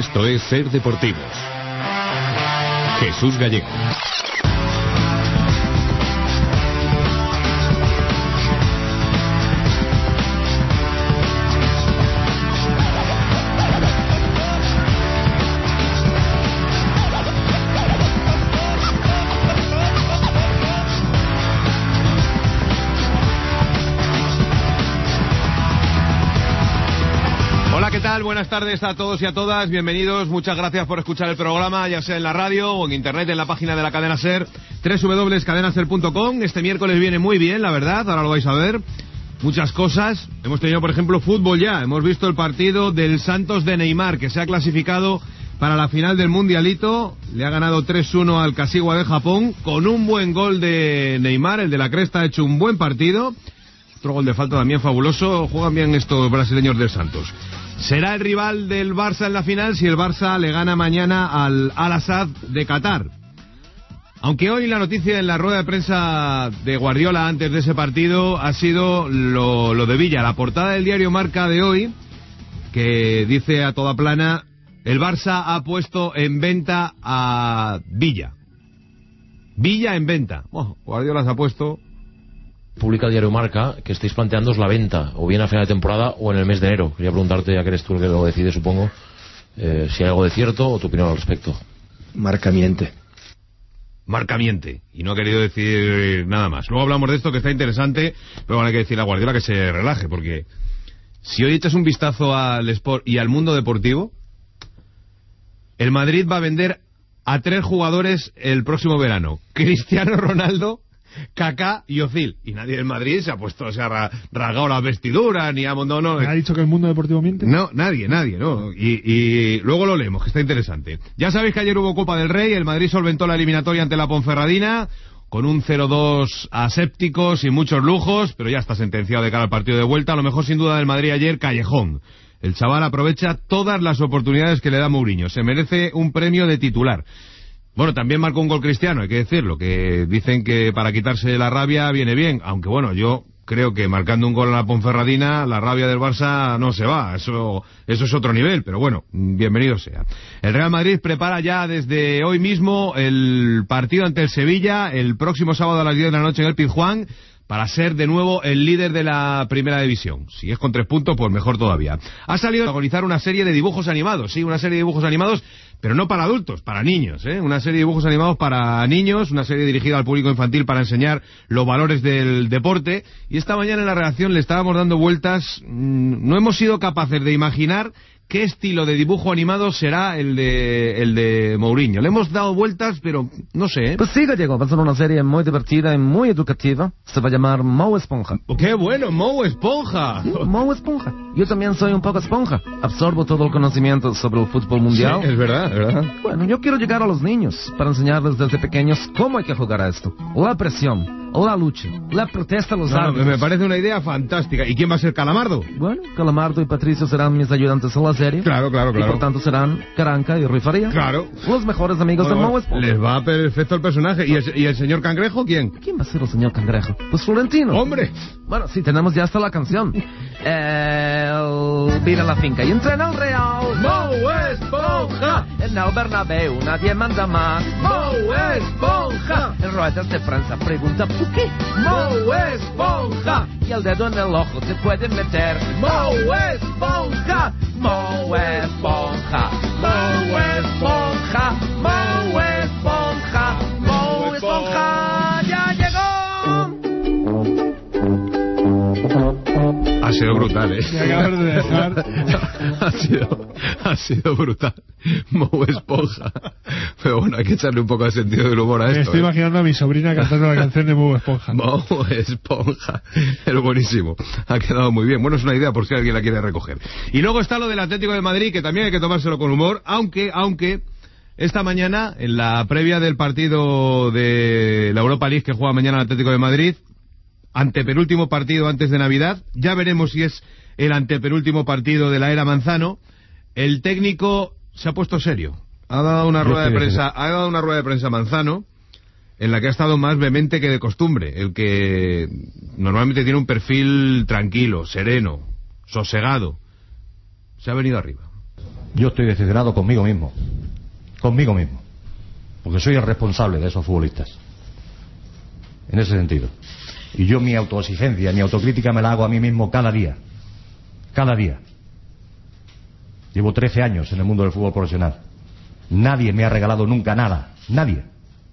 Esto es Ser Deportivos. Jesús Gallego. Buenas tardes a todos y a todas, bienvenidos, muchas gracias por escuchar el programa, ya sea en la radio o en internet, en la página de la cadena SER, www.cadenaser.com. Este miércoles viene muy bien, la verdad, ahora lo vais a ver, muchas cosas. Hemos tenido, por ejemplo, fútbol ya, hemos visto el partido del Santos de Neymar, que se ha clasificado para la final del Mundialito, le ha ganado 3-1 al Kashima de Japón, con un buen gol de Neymar, el de la Cresta ha hecho un buen partido, otro gol de falta también fabuloso, juegan bien estos brasileños del Santos. Será el rival del Barça en la final si el Barça le gana mañana al Al-Assad de Qatar. Aunque hoy la noticia en la rueda de prensa de Guardiola antes de ese partido ha sido lo de Villa. La portada del diario Marca de hoy, que dice a toda plana, el Barça ha puesto en venta a Villa. Villa en venta. Oh, Guardiola se ha puesto... Publica el diario Marca que estáis planteando la venta, o bien a final de temporada o en el mes de enero. Quería preguntarte, ya que eres tú el que lo decide, supongo, si hay algo de cierto o tu opinión al respecto. Marca miente. Y no ha querido decir nada más. Luego hablamos de esto, que está interesante, pero van a que decir a Guardiola que se relaje, porque si hoy echas un vistazo al Sport y al mundo deportivo, el Madrid va a vender a 3 jugadores el próximo verano. Cristiano Ronaldo, Kaká y Ozil. Y nadie en Madrid se ha puesto, se ha rasgado las vestiduras, ni ha... No, ¿Ha dicho que el mundo deportivo miente? No, nadie, ¿no? Y luego lo leemos, que está interesante. Ya sabéis que ayer hubo Copa del Rey, el Madrid solventó la eliminatoria ante la Ponferradina, con un 0-2 aséptico, sin muchos lujos, pero ya está sentenciado de cara al partido de vuelta. Lo mejor sin duda del Madrid ayer, Callejón. El chaval aprovecha todas las oportunidades que le da Mourinho. Se merece un premio de titular. Bueno, también marcó un gol Cristiano, hay que decirlo, que dicen que para quitarse la rabia viene bien, aunque bueno, yo creo que marcando un gol a la Ponferradina, la rabia del Barça no se va, eso es otro nivel, pero bueno, bienvenido sea. El Real Madrid prepara ya desde hoy mismo el partido ante el Sevilla, el próximo sábado a las 10 de la noche en el Pizjuán, para ser de nuevo el líder de la primera división. Si es con 3 puntos, pues mejor todavía. Ha salido a organizar una serie de dibujos animados, sí, una serie de dibujos animados, pero no para adultos, para niños, una serie de dibujos animados para niños, una serie dirigida al público infantil para enseñar los valores del deporte, y esta mañana en la redacción le estábamos dando vueltas, no hemos sido capaces de imaginar qué estilo de dibujo animado será el de Mourinho. Le hemos dado vueltas, pero no sé, Pues sí, Gallego, va a ser una serie muy divertida y muy educativa. Se va a llamar Moe Esponja. ¡Qué bueno, Moe Esponja! Sí, Moe Esponja. Yo también soy un poco esponja. Absorbo todo el conocimiento sobre el fútbol mundial. Sí, es verdad. Bueno, yo quiero llegar a los niños para enseñarles desde pequeños cómo hay que jugar a esto. La presión, la lucha, la protesta a los árbitros. Me parece una idea fantástica. ¿Y quién va a ser Calamardo? Bueno, Calamardo y Patricio serán mis ayudantes en la serie. Claro. Y por tanto serán Caranca y Rifaría. Claro. Los mejores amigos de Moe Esponja. Les va perfecto el personaje. ¿Y el señor Cangrejo quién? ¿Quién va a ser el señor Cangrejo? Pues Florentino. ¡Hombre! Bueno, sí, tenemos ya hasta la canción. Vira la finca y entrena el Real. ¡Moe Esponja! En el Bernabéu nadie manda más. ¡Moe Esponja! En ruedas de prensa pregunta ¿por qué? ¡Moe Esponja! Y el dedo en el ojo te pueden meter. ¡Moe Esponja! Moe Esponja, Moe Esponja, Moe Esponja, Moe Esponja, ya llegó. Ha sido brutal, Me acabas de dejar. ha sido brutal. Moe Esponja. Pero bueno, hay que echarle un poco de sentido del humor a esto. Me estoy imaginando a mi sobrina cantando la canción de Moe Esponja. Moe Esponja. Es buenísimo. Ha quedado muy bien. Bueno, es una idea por si alguien la quiere recoger. Y luego está lo del Atlético de Madrid, que también hay que tomárselo con humor, aunque esta mañana, en la previa del partido de la Europa League que juega mañana el Atlético de Madrid, antepenúltimo partido antes de Navidad, ya veremos si es el antepenúltimo partido de la era Manzano, el técnico se ha puesto serio. Ha dado una rueda de prensa Manzano, en la que ha estado más vehemente que de costumbre, el que normalmente tiene un perfil tranquilo, sereno, sosegado. Se ha venido arriba. Yo estoy decepcionado conmigo mismo, porque soy el responsable de esos futbolistas, en ese sentido. Y yo mi autoexigencia, mi autocrítica me la hago a mí mismo cada día. Llevo 13 años en el mundo del fútbol profesional. Nadie me ha regalado nunca nada, nadie.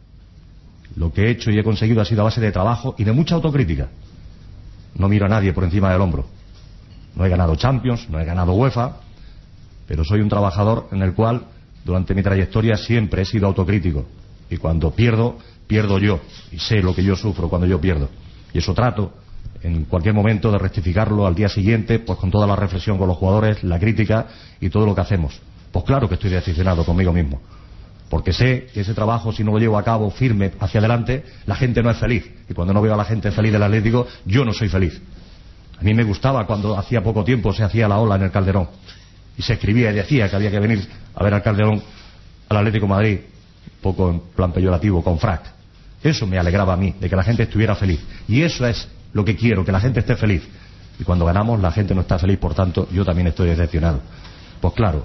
Lo que he hecho y he conseguido ha sido a base de trabajo y de mucha autocrítica. No miro a nadie por encima del hombro. No he ganado Champions, no he ganado UEFA, pero soy un trabajador en el cual durante mi trayectoria siempre he sido autocrítico. Y cuando pierdo, pierdo yo. Y sé lo que yo sufro cuando yo pierdo. Y eso trato en cualquier momento de rectificarlo al día siguiente, pues con toda la reflexión con los jugadores, la crítica y todo lo que hacemos. Pues claro que estoy decepcionado conmigo mismo, porque sé que ese trabajo, si no lo llevo a cabo firme hacia adelante, la gente no es feliz. Y cuando no veo a la gente feliz del Atlético, yo no soy feliz. A mí me gustaba cuando hacía poco tiempo se hacía la ola en el Calderón y se escribía y decía que había que venir a ver al Calderón, al Atlético de Madrid, poco en plan peyorativo, con frac. Eso me alegraba a mí, de que la gente estuviera feliz. Y eso es lo que quiero, que la gente esté feliz. Y cuando ganamos, la gente no está feliz, por tanto, yo también estoy decepcionado. Pues claro.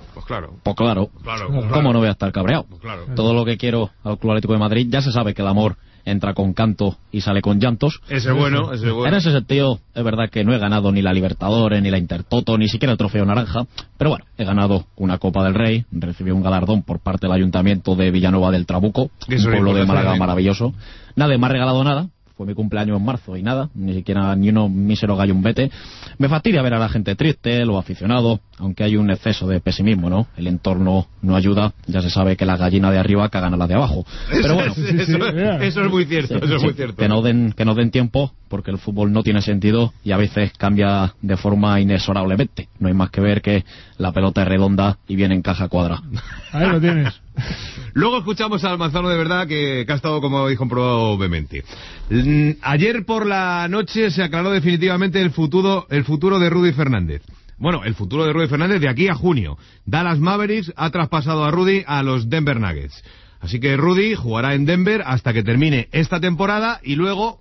¿Cómo no voy a estar cabreado? Pues claro. Todo lo que quiero al Club Atlético de Madrid, ya se sabe que el amor entra con canto y sale con llantos. Ese es bueno. En ese sentido, es verdad que no he ganado ni la Libertadores, ni la Intertoto, ni siquiera el Trofeo Naranja, pero bueno, he ganado una Copa del Rey, recibí un galardón por parte del Ayuntamiento de Villanueva del Trabuco, un pueblo de Málaga maravilloso. Nadie me ha regalado nada. Fue mi cumpleaños en marzo y nada, ni siquiera ni uno mísero gallumbete. Me fastidia ver a la gente triste, los aficionados, aunque hay un exceso de pesimismo, ¿no? El entorno no ayuda, ya se sabe que la gallina de arriba cagan a la de abajo. Pero bueno, eso es muy cierto, eso es muy cierto. Que nos den tiempo, porque el fútbol no tiene sentido y a veces cambia de forma inexorablemente. No hay más que ver que la pelota es redonda y viene en caja cuadra. Ahí lo tienes. Luego escuchamos al Manzano de Verdad, que ha estado, como habéis comprobado, vehemente. Ayer por la noche se aclaró definitivamente el futuro de Rudy Fernández. Bueno, el futuro de Rudy Fernández de aquí a junio. Dallas Mavericks ha traspasado a Rudy a los Denver Nuggets. Así que Rudy jugará en Denver hasta que termine esta temporada y luego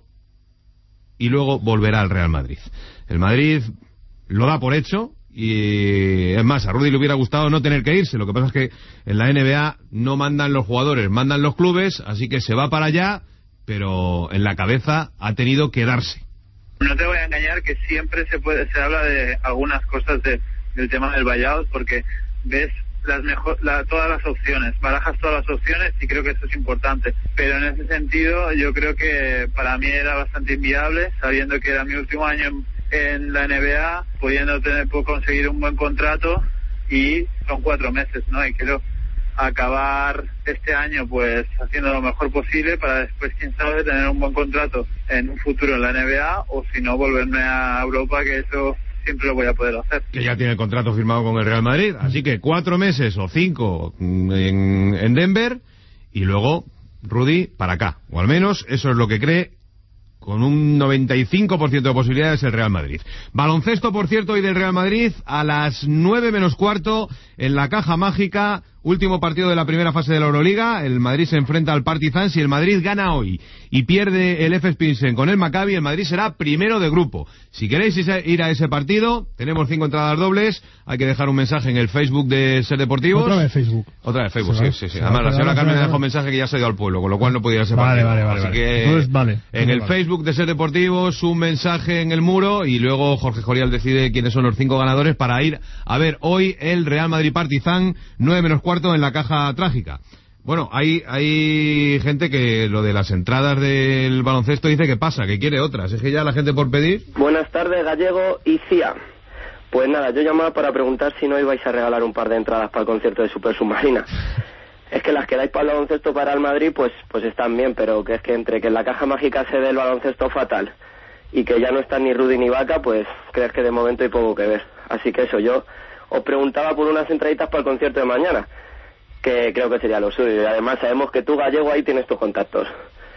volverá al Real Madrid. El Madrid lo da por hecho. Y es más, a Rudy le hubiera gustado no tener que irse. Lo que pasa es que en la NBA no mandan los jugadores, mandan los clubes, así que se va para allá, pero en la cabeza ha tenido que darse. No te voy a engañar que siempre se habla de algunas cosas del tema del buyout, porque ves todas las opciones, barajas todas las opciones y creo que eso es importante. Pero en ese sentido yo creo que para mí era bastante inviable, sabiendo que era mi último año en la NBA, pudiendo conseguir un buen contrato, y son 4 meses, ¿no? Y quiero acabar este año pues haciendo lo mejor posible para después, quién sabe, tener un buen contrato en un futuro en la NBA, o si no, volverme a Europa, que eso siempre lo voy a poder hacer. Que ya tiene el contrato firmado con el Real Madrid, así que 4 meses o 5 en Denver y luego Rudy para acá, o al menos eso es lo que cree, con un 95% de posibilidades, el Real Madrid. Baloncesto, por cierto, hoy del Real Madrid a las 9 menos cuarto en la Caja Mágica. Último partido de la primera fase de la Euroliga. El Madrid se enfrenta al Partizan. Si el Madrid gana hoy y pierde el FS Pilsen con el Maccabi, el Madrid será primero de grupo. Si queréis ir a ese partido, tenemos 5 entradas dobles. Hay que dejar un mensaje en el Facebook de Ser Deportivos. Otra vez Facebook. Otra vez Facebook, sí. Además, la señora Carmen me dejó un mensaje que ya se ha ido al pueblo, con lo cual no podía ir a ese partido. Vale. Así que entonces, vale. En el Facebook de Ser Deportivos, un mensaje en el muro, y luego Jorge Jorial decide quiénes son los 5 ganadores para ir a ver hoy el Real Madrid Partizan, 9 menos cuarto en la Caja Trágica. Bueno, hay gente que lo de las entradas del baloncesto dice que pasa, que quiere otras. Es que ya la gente por pedir. Buenas tardes, Gallego y Cía. Pues nada, yo llamaba para preguntar si no ibais a regalar un par de entradas para el concierto de Super Submarina. Es que las que dais para el baloncesto para el Madrid, pues están bien, pero que es que entre que en la Caja Mágica se dé el baloncesto fatal y que ya no están ni Rudy ni Vaca, pues crees que de momento hay poco que ver. Así que eso, yo os preguntaba por unas entraditas para el concierto de mañana, que creo que sería lo suyo. Y además sabemos que tú, Gallego, ahí tienes tus contactos.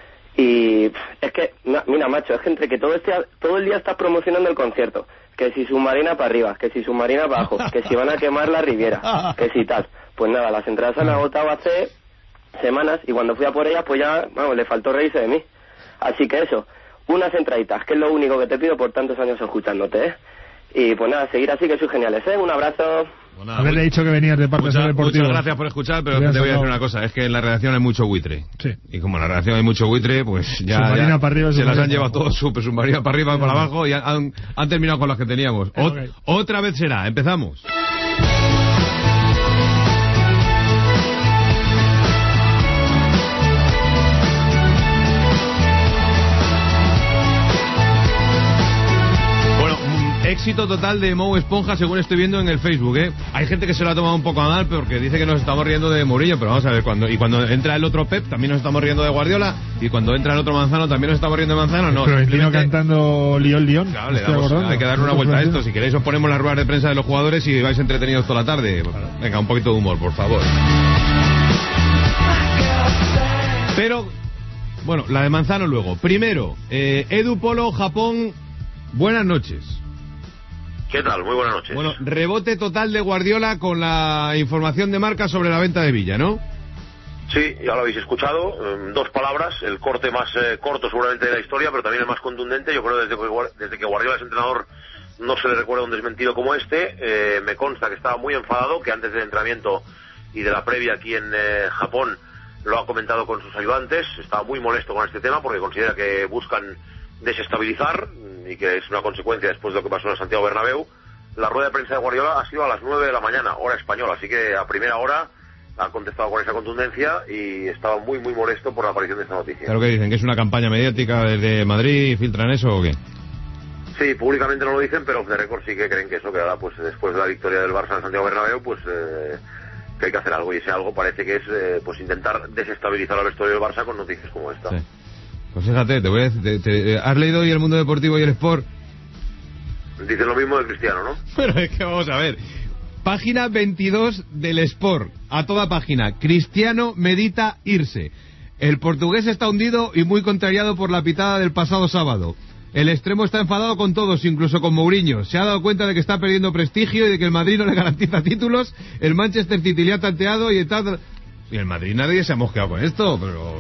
Y es que, mira, macho, es que entre que todo el día estás promocionando el concierto, que si Submarina para arriba, que si Submarina para abajo, que si van a quemar la Riviera, que si tal. Pues nada, las entradas se han agotado hace semanas y cuando fui a por ellas, pues ya, vamos, le faltó reírse de mí. Así que eso, unas entraditas, que es lo único que te pido por tantos años escuchándote, ¿eh? Y pues nada, seguir así, que sois geniales, ¿eh? Un abrazo. Bueno, Haberle dicho que venías de parte del Deportivo. Muchas gracias por escuchar, pero te voy a decir una cosa, es que en la redacción hay mucho buitre. Sí. Y como en la redacción hay mucho buitre, pues ya para arriba, se las han llevado todos submarina para arriba y para abajo y han terminado con las que teníamos. Okay. Otra vez será, empezamos. Éxito total de Mou Esponja, según estoy viendo en el Facebook, ¿eh? Hay gente que se lo ha tomado un poco a mal porque dice que nos estamos riendo de Mourinho, pero vamos a ver, cuando entra el otro Pep también nos estamos riendo de Guardiola, y cuando entra el otro Manzano también nos estamos riendo de Manzano. No, Florentino cantando Lyon. Claro, hay que dar una vuelta a esto. Si queréis os ponemos las ruedas de prensa de los jugadores y vais entretenidos toda la tarde. Venga, un poquito de humor, por favor. Pero, bueno, la de Manzano luego. Primero, Edu Polo, Japón, buenas noches. ¿Qué tal? Muy buenas noches. Bueno, rebote total de Guardiola con la información de Marca sobre la venta de Villa, ¿no? Sí, ya lo habéis escuchado. 2 palabras, el corte más corto seguramente de la historia, pero también el más contundente. Yo creo que desde que Guardiola es entrenador no se le recuerda un desmentido como este. Me consta que estaba muy enfadado, que antes del entrenamiento y de la previa aquí en Japón lo ha comentado con sus ayudantes. Estaba muy molesto con este tema porque considera que buscan desestabilizar, y que es una consecuencia después de lo que pasó en Santiago Bernabéu. La rueda de prensa de Guardiola ha sido a las 9 de la mañana, hora española, así que a primera hora ha contestado con esa contundencia y estaba muy muy molesto por la aparición de esta noticia. ¿Claro que dicen? ¿Que es una campaña mediática desde Madrid? ¿Filtran eso o qué? Sí, públicamente no lo dicen, pero off the record sí que creen que eso, que ahora pues después de la victoria del Barça en Santiago Bernabéu, pues que hay que hacer algo, y ese algo parece que es pues intentar desestabilizar al vestuario del Barça con noticias como esta. Sí. Pues fíjate, te voy a decir, ¿has leído hoy El Mundo Deportivo y el Sport? Dicen lo mismo de Cristiano, ¿no? Pero es que vamos a ver. Página 22 del Sport, a toda página. Cristiano medita irse. El portugués está hundido y muy contrariado por la pitada del pasado sábado. El extremo está enfadado con todos, incluso con Mourinho. Se ha dado cuenta de que está perdiendo prestigio y de que el Madrid no le garantiza títulos. El Manchester City le ha tanteado y tal. Y el Madrid nadie se ha mosqueado con esto, pero...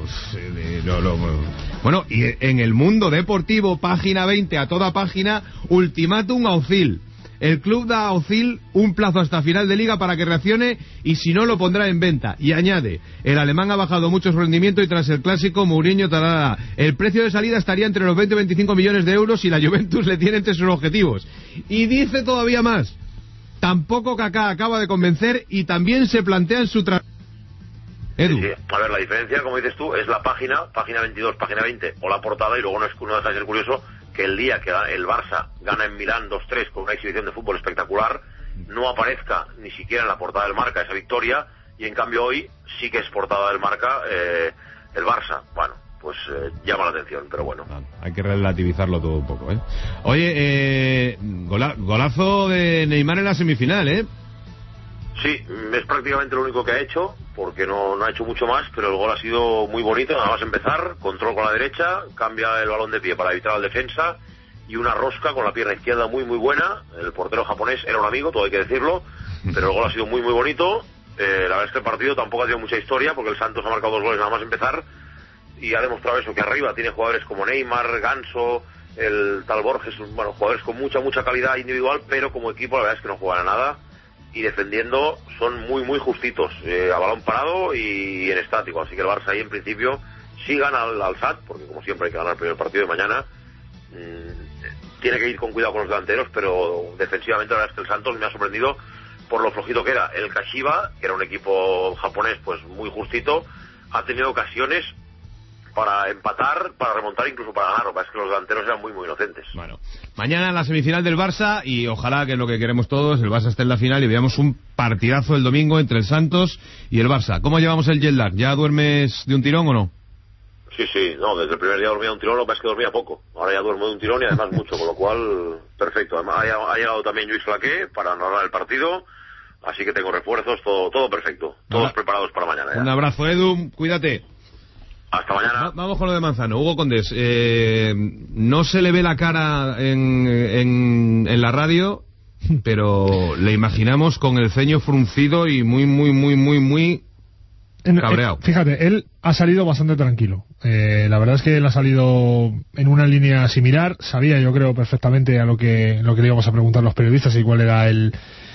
Bueno, y en El Mundo Deportivo, página 20, a toda página, ultimátum a Özil. El club da a Özil un plazo hasta final de liga para que reaccione, y si no lo pondrá en venta. Y añade, el alemán ha bajado mucho su rendimiento y tras el clásico Mourinho tarará. El precio de salida estaría entre los 20 y 25 millones de euros y la Juventus le tiene entre sus objetivos. Y dice todavía más, tampoco Kaká acaba de convencer y también se plantea en su Edu. Sí. A ver, la diferencia, como dices tú, es la página 22, página 20, o la portada, y luego no deja de ser curioso que el día que el Barça gana en Milán 2-3 con una exhibición de fútbol espectacular, no aparezca ni siquiera en la portada del Marca esa victoria, y en cambio hoy sí que es portada del Marca el Barça. Bueno, pues llama la atención, pero bueno. Hay que relativizarlo todo un poco, ¿eh? Oye, golazo de Neymar en la semifinal, ¿eh? Sí, es prácticamente lo único que ha hecho, porque no ha hecho mucho más, pero el gol ha sido muy bonito. Nada más empezar, control con la derecha, cambia el balón de pie para evitar al defensa, y una rosca con la pierna izquierda muy muy buena. El portero japonés era un amigo, todo hay que decirlo, pero el gol ha sido muy muy bonito. La verdad es que el partido tampoco ha tenido mucha historia, porque el Santos ha marcado 2 goles nada más empezar, y ha demostrado eso, que arriba tiene jugadores como Neymar, Ganso, el tal Borges, bueno, jugadores con mucha calidad individual, pero como equipo la verdad es que no juegan a nada. Y defendiendo son muy muy justitos, a balón parado y en estático, así que el Barça ahí en principio sí gana al SAT, porque como siempre hay que ganar el primer partido de mañana. Tiene que ir con cuidado con los delanteros, pero defensivamente la verdad es que el Santos me ha sorprendido por lo flojito que era. El Kashiwa, que era un equipo japonés pues muy justito, ha tenido ocasiones para empatar, para remontar, incluso para ganar. Lo que pasa es que los delanteros eran muy inocentes. Bueno, mañana la semifinal del Barça, y ojalá, que es lo que queremos todos, el Barça esté en la final y veamos un partidazo el domingo entre el Santos y el Barça. ¿Cómo llevamos el jet lag? ¿Ya duermes de un tirón o no? Sí, no, desde el primer día dormía de un tirón, lo que pasa es que dormía poco. Ahora ya duermo de un tirón y además mucho, con lo cual, perfecto. Además ha llegado también Luis Flaqué para narrar el partido, así que tengo refuerzos, todo perfecto. Todos preparados para mañana. Ya. Un abrazo, Edu, cuídate. Hasta mañana. Vamos con lo de Manzano. Hugo Condés, no se le ve la cara en la radio, pero le imaginamos con el ceño fruncido y muy cabreado. Fíjate, él ha salido bastante tranquilo. La verdad es que él ha salido en una línea similar. Sabía, yo creo, perfectamente a lo que le íbamos a preguntar los periodistas y cuál era el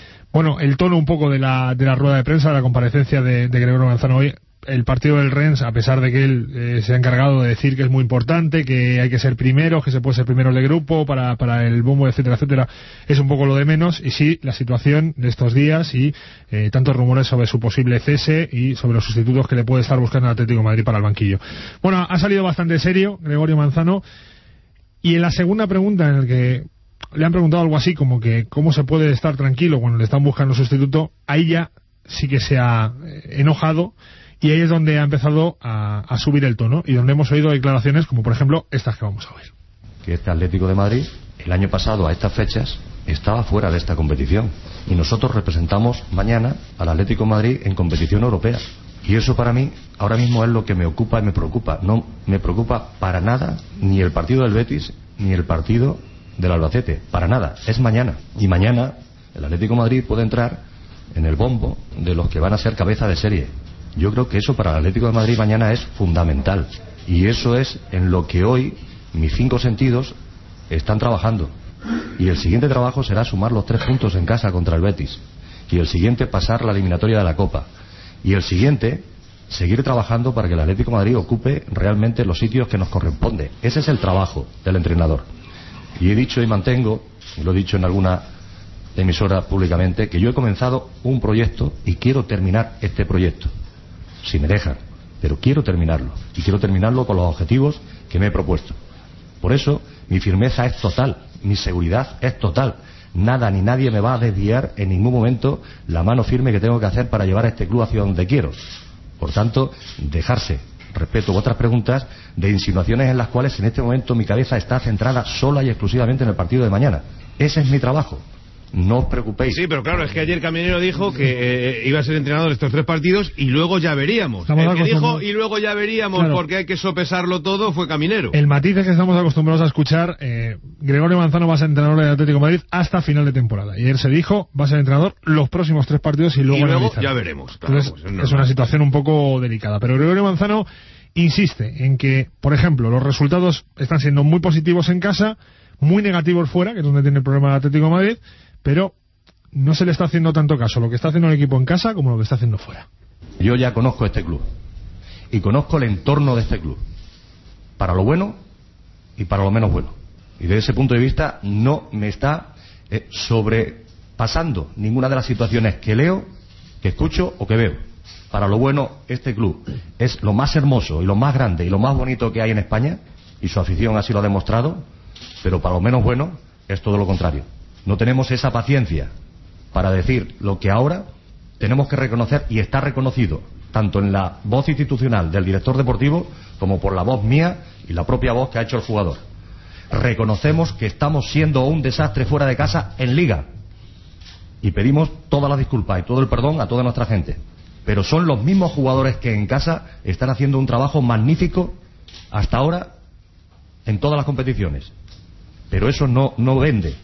tono un poco de la rueda de prensa, de la comparecencia de Gregorio Manzano hoy. El partido del Rennes, a pesar de que él se ha encargado de decir que es muy importante, que hay que ser primeros, que se puede ser primero de grupo para el bombo, etcétera, etcétera, es un poco lo de menos. Y sí, la situación de estos días y tantos rumores sobre su posible cese y sobre los sustitutos que le puede estar buscando el Atlético de Madrid para el banquillo. Bueno, ha salido bastante serio Gregorio Manzano, y en la segunda pregunta, en el que le han preguntado algo así como que cómo se puede estar tranquilo cuando le están buscando sustituto, ahí ya sí que se ha enojado. Y ahí es donde ha empezado a subir el tono y donde hemos oído declaraciones como, por ejemplo, estas que vamos a oír. Que este Atlético de Madrid, el año pasado, a estas fechas, estaba fuera de esta competición. Y nosotros representamos mañana al Atlético de Madrid en competición europea. Y eso para mí, ahora mismo es lo que me ocupa y me preocupa. No me preocupa para nada ni el partido del Betis ni el partido del Albacete. Para nada. Es mañana. Y mañana el Atlético de Madrid puede entrar en el bombo de los que van a ser cabeza de serie. Yo creo que eso para el Atlético de Madrid mañana es fundamental. Y eso es en lo que hoy mis 5 sentidos están trabajando. Y el siguiente trabajo será sumar los 3 puntos en casa contra el Betis. Y el siguiente, pasar la eliminatoria de la Copa. Y el siguiente, seguir trabajando para que el Atlético de Madrid ocupe realmente los sitios que nos corresponde. Ese es el trabajo del entrenador. Y he dicho y mantengo, y lo he dicho en alguna emisora públicamente, que yo he comenzado un proyecto y quiero terminar este proyecto. Si me dejan, pero quiero terminarlo, y quiero terminarlo con los objetivos que me he propuesto. Por eso mi firmeza es total, mi seguridad es total. Nada ni nadie me va a desviar en ningún momento la mano firme que tengo que hacer para llevar a este club hacia donde quiero. Por tanto, dejarse, respeto otras preguntas, de insinuaciones en las cuales en este momento mi cabeza está centrada sola y exclusivamente en el partido de mañana. Ese es mi trabajo. No os preocupéis. Sí, pero claro, es que ayer Caminero dijo que iba a ser entrenador de estos 3 partidos y luego ya veríamos. El que dijo y luego ya veríamos, claro, porque hay que sopesarlo todo, fue Caminero. El matiz es que estamos acostumbrados a escuchar. Gregorio Manzano va a ser entrenador del Atlético de Madrid hasta final de temporada. Y ayer se dijo, va a ser entrenador los próximos 3 partidos y luego ya veremos. Claro, entonces, pues es una situación un poco delicada. Pero Gregorio Manzano insiste en que, por ejemplo, los resultados están siendo muy positivos en casa, muy negativos fuera, que es donde tiene el problema el Atlético de Madrid, pero no se le está haciendo tanto caso lo que está haciendo el equipo en casa como lo que está haciendo fuera. Yo ya conozco este club y conozco el entorno de este club, para lo bueno y para lo menos bueno, y desde ese punto de vista no me está sobrepasando ninguna de las situaciones que leo, que escucho o que veo. Para lo bueno, este club es lo más hermoso y lo más grande y lo más bonito que hay en España, y su afición así lo ha demostrado, pero para lo menos bueno es todo lo contrario. No tenemos esa paciencia para decir lo que ahora tenemos que reconocer, y está reconocido tanto en la voz institucional del director deportivo como por la voz mía y la propia voz que ha hecho el jugador. Reconocemos que estamos siendo un desastre fuera de casa en Liga y pedimos todas las disculpas y todo el perdón a toda nuestra gente, pero son los mismos jugadores que en casa están haciendo un trabajo magnífico hasta ahora en todas las competiciones, pero eso no vende,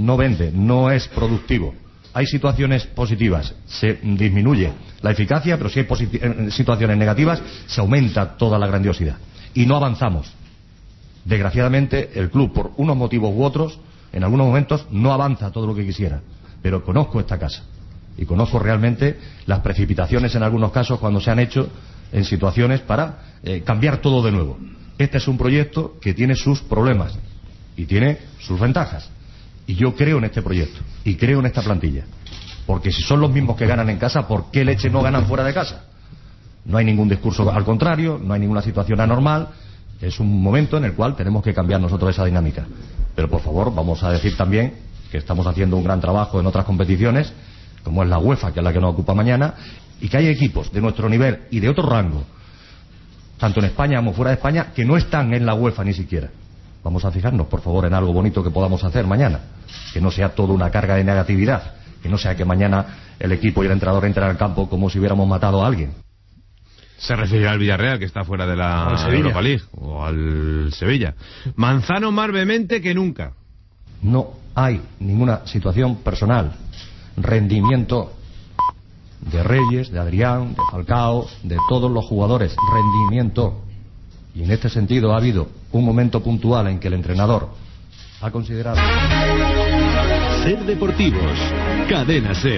no es productivo. Hay situaciones positivas, se disminuye la eficacia, pero si hay situaciones negativas, se aumenta toda la grandiosidad. Y no avanzamos. Desgraciadamente, el club, por unos motivos u otros, en algunos momentos no avanza todo lo que quisiera. Pero conozco esta casa. Y conozco realmente las precipitaciones en algunos casos cuando se han hecho en situaciones para cambiar todo de nuevo. Este es un proyecto que tiene sus problemas y tiene sus ventajas. Y yo creo en este proyecto y creo en esta plantilla, porque si son los mismos que ganan en casa, ¿por qué leche no ganan fuera de casa? No hay ningún discurso al contrario, no hay ninguna situación anormal. Es un momento en el cual tenemos que cambiar nosotros esa dinámica. Pero por favor, vamos a decir también que estamos haciendo un gran trabajo en otras competiciones, como es la UEFA, que es la que nos ocupa mañana, y que hay equipos de nuestro nivel y de otro rango, tanto en España como fuera de España, que no están en la UEFA ni siquiera. Vamos a fijarnos, por favor, en algo bonito que podamos hacer mañana. Que no sea toda una carga de negatividad. Que no sea que mañana el equipo y el entrenador entren al campo como si hubiéramos matado a alguien. Se refiere al Villarreal, que está fuera de la Europa League, o al Sevilla. Manzano más vehemente que nunca. No hay ninguna situación personal, rendimiento de Reyes, de Adrián, de Falcao, de todos los jugadores, rendimiento. Y en este sentido ha habido un momento puntual en que el entrenador ha considerado... Ser Deportivos, Cadena Ser.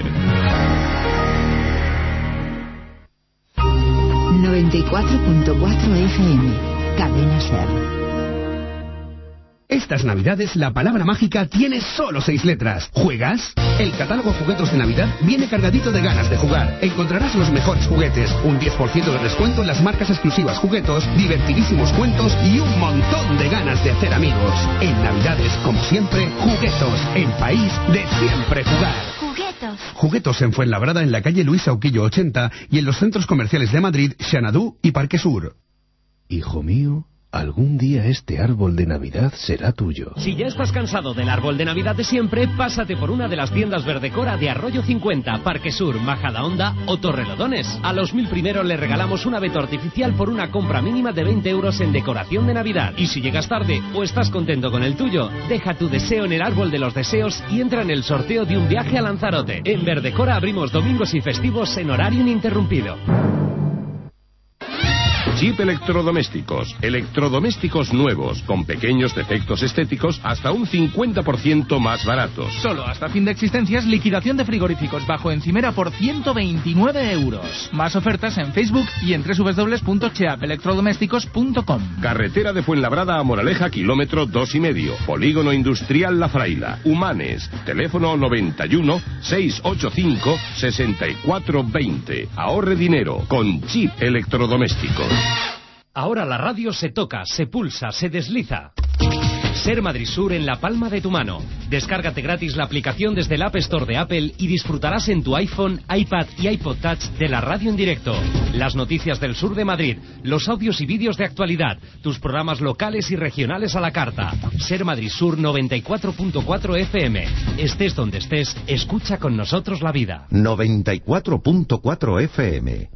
94.4 FM, Cadena Ser. Estas navidades la palabra mágica tiene solo 6 letras. ¿Juegas? El catálogo Juguetos de Navidad viene cargadito de ganas de jugar. Encontrarás los mejores juguetes, un 10% de descuento en las marcas exclusivas Juguetos, divertidísimos cuentos y un montón de ganas de hacer amigos. En Navidades, como siempre, Juguetos, el país de siempre jugar. Juguetos en Fuenlabrada, en la calle Luis Auquillo 80 y en los centros comerciales de Madrid, Xanadu y Parque Sur. Hijo mío, algún día este árbol de Navidad será tuyo. Si ya estás cansado del árbol de Navidad de siempre, pásate por una de las tiendas Verdecora de Arroyo 50, Parque Sur, Majadahonda o Torrelodones. A los 1000 primeros les regalamos un abeto artificial por una compra mínima de 20 euros en decoración de Navidad. Y si llegas tarde o estás contento con el tuyo, deja tu deseo en el árbol de los deseos y entra en el sorteo de un viaje a Lanzarote. En Verdecora abrimos domingos y festivos en horario ininterrumpido. Jeep Electrodomésticos. Electrodomésticos nuevos, con pequeños defectos estéticos, hasta un 50% más baratos. Solo hasta fin de existencias, liquidación de frigoríficos bajo encimera por 129 euros. Más ofertas en Facebook y en www.cheapelectrodomésticos.com. Carretera de Fuenlabrada a Moraleja, kilómetro 2,5. Polígono Industrial La Fraila. Humanes. Teléfono 91 685 6420. Ahorre dinero con Jeep Electrodomésticos. Ahora la radio se toca, se pulsa, se desliza. Ser Madrid Sur en la palma de tu mano. Descárgate gratis la aplicación desde el App Store de Apple y disfrutarás en tu iPhone, iPad y iPod Touch de la radio en directo. Las noticias del sur de Madrid, los audios y vídeos de actualidad, tus programas locales y regionales a la carta. Ser Madrid Sur 94.4 FM. Estés donde estés, escucha con nosotros la vida. 94.4 FM.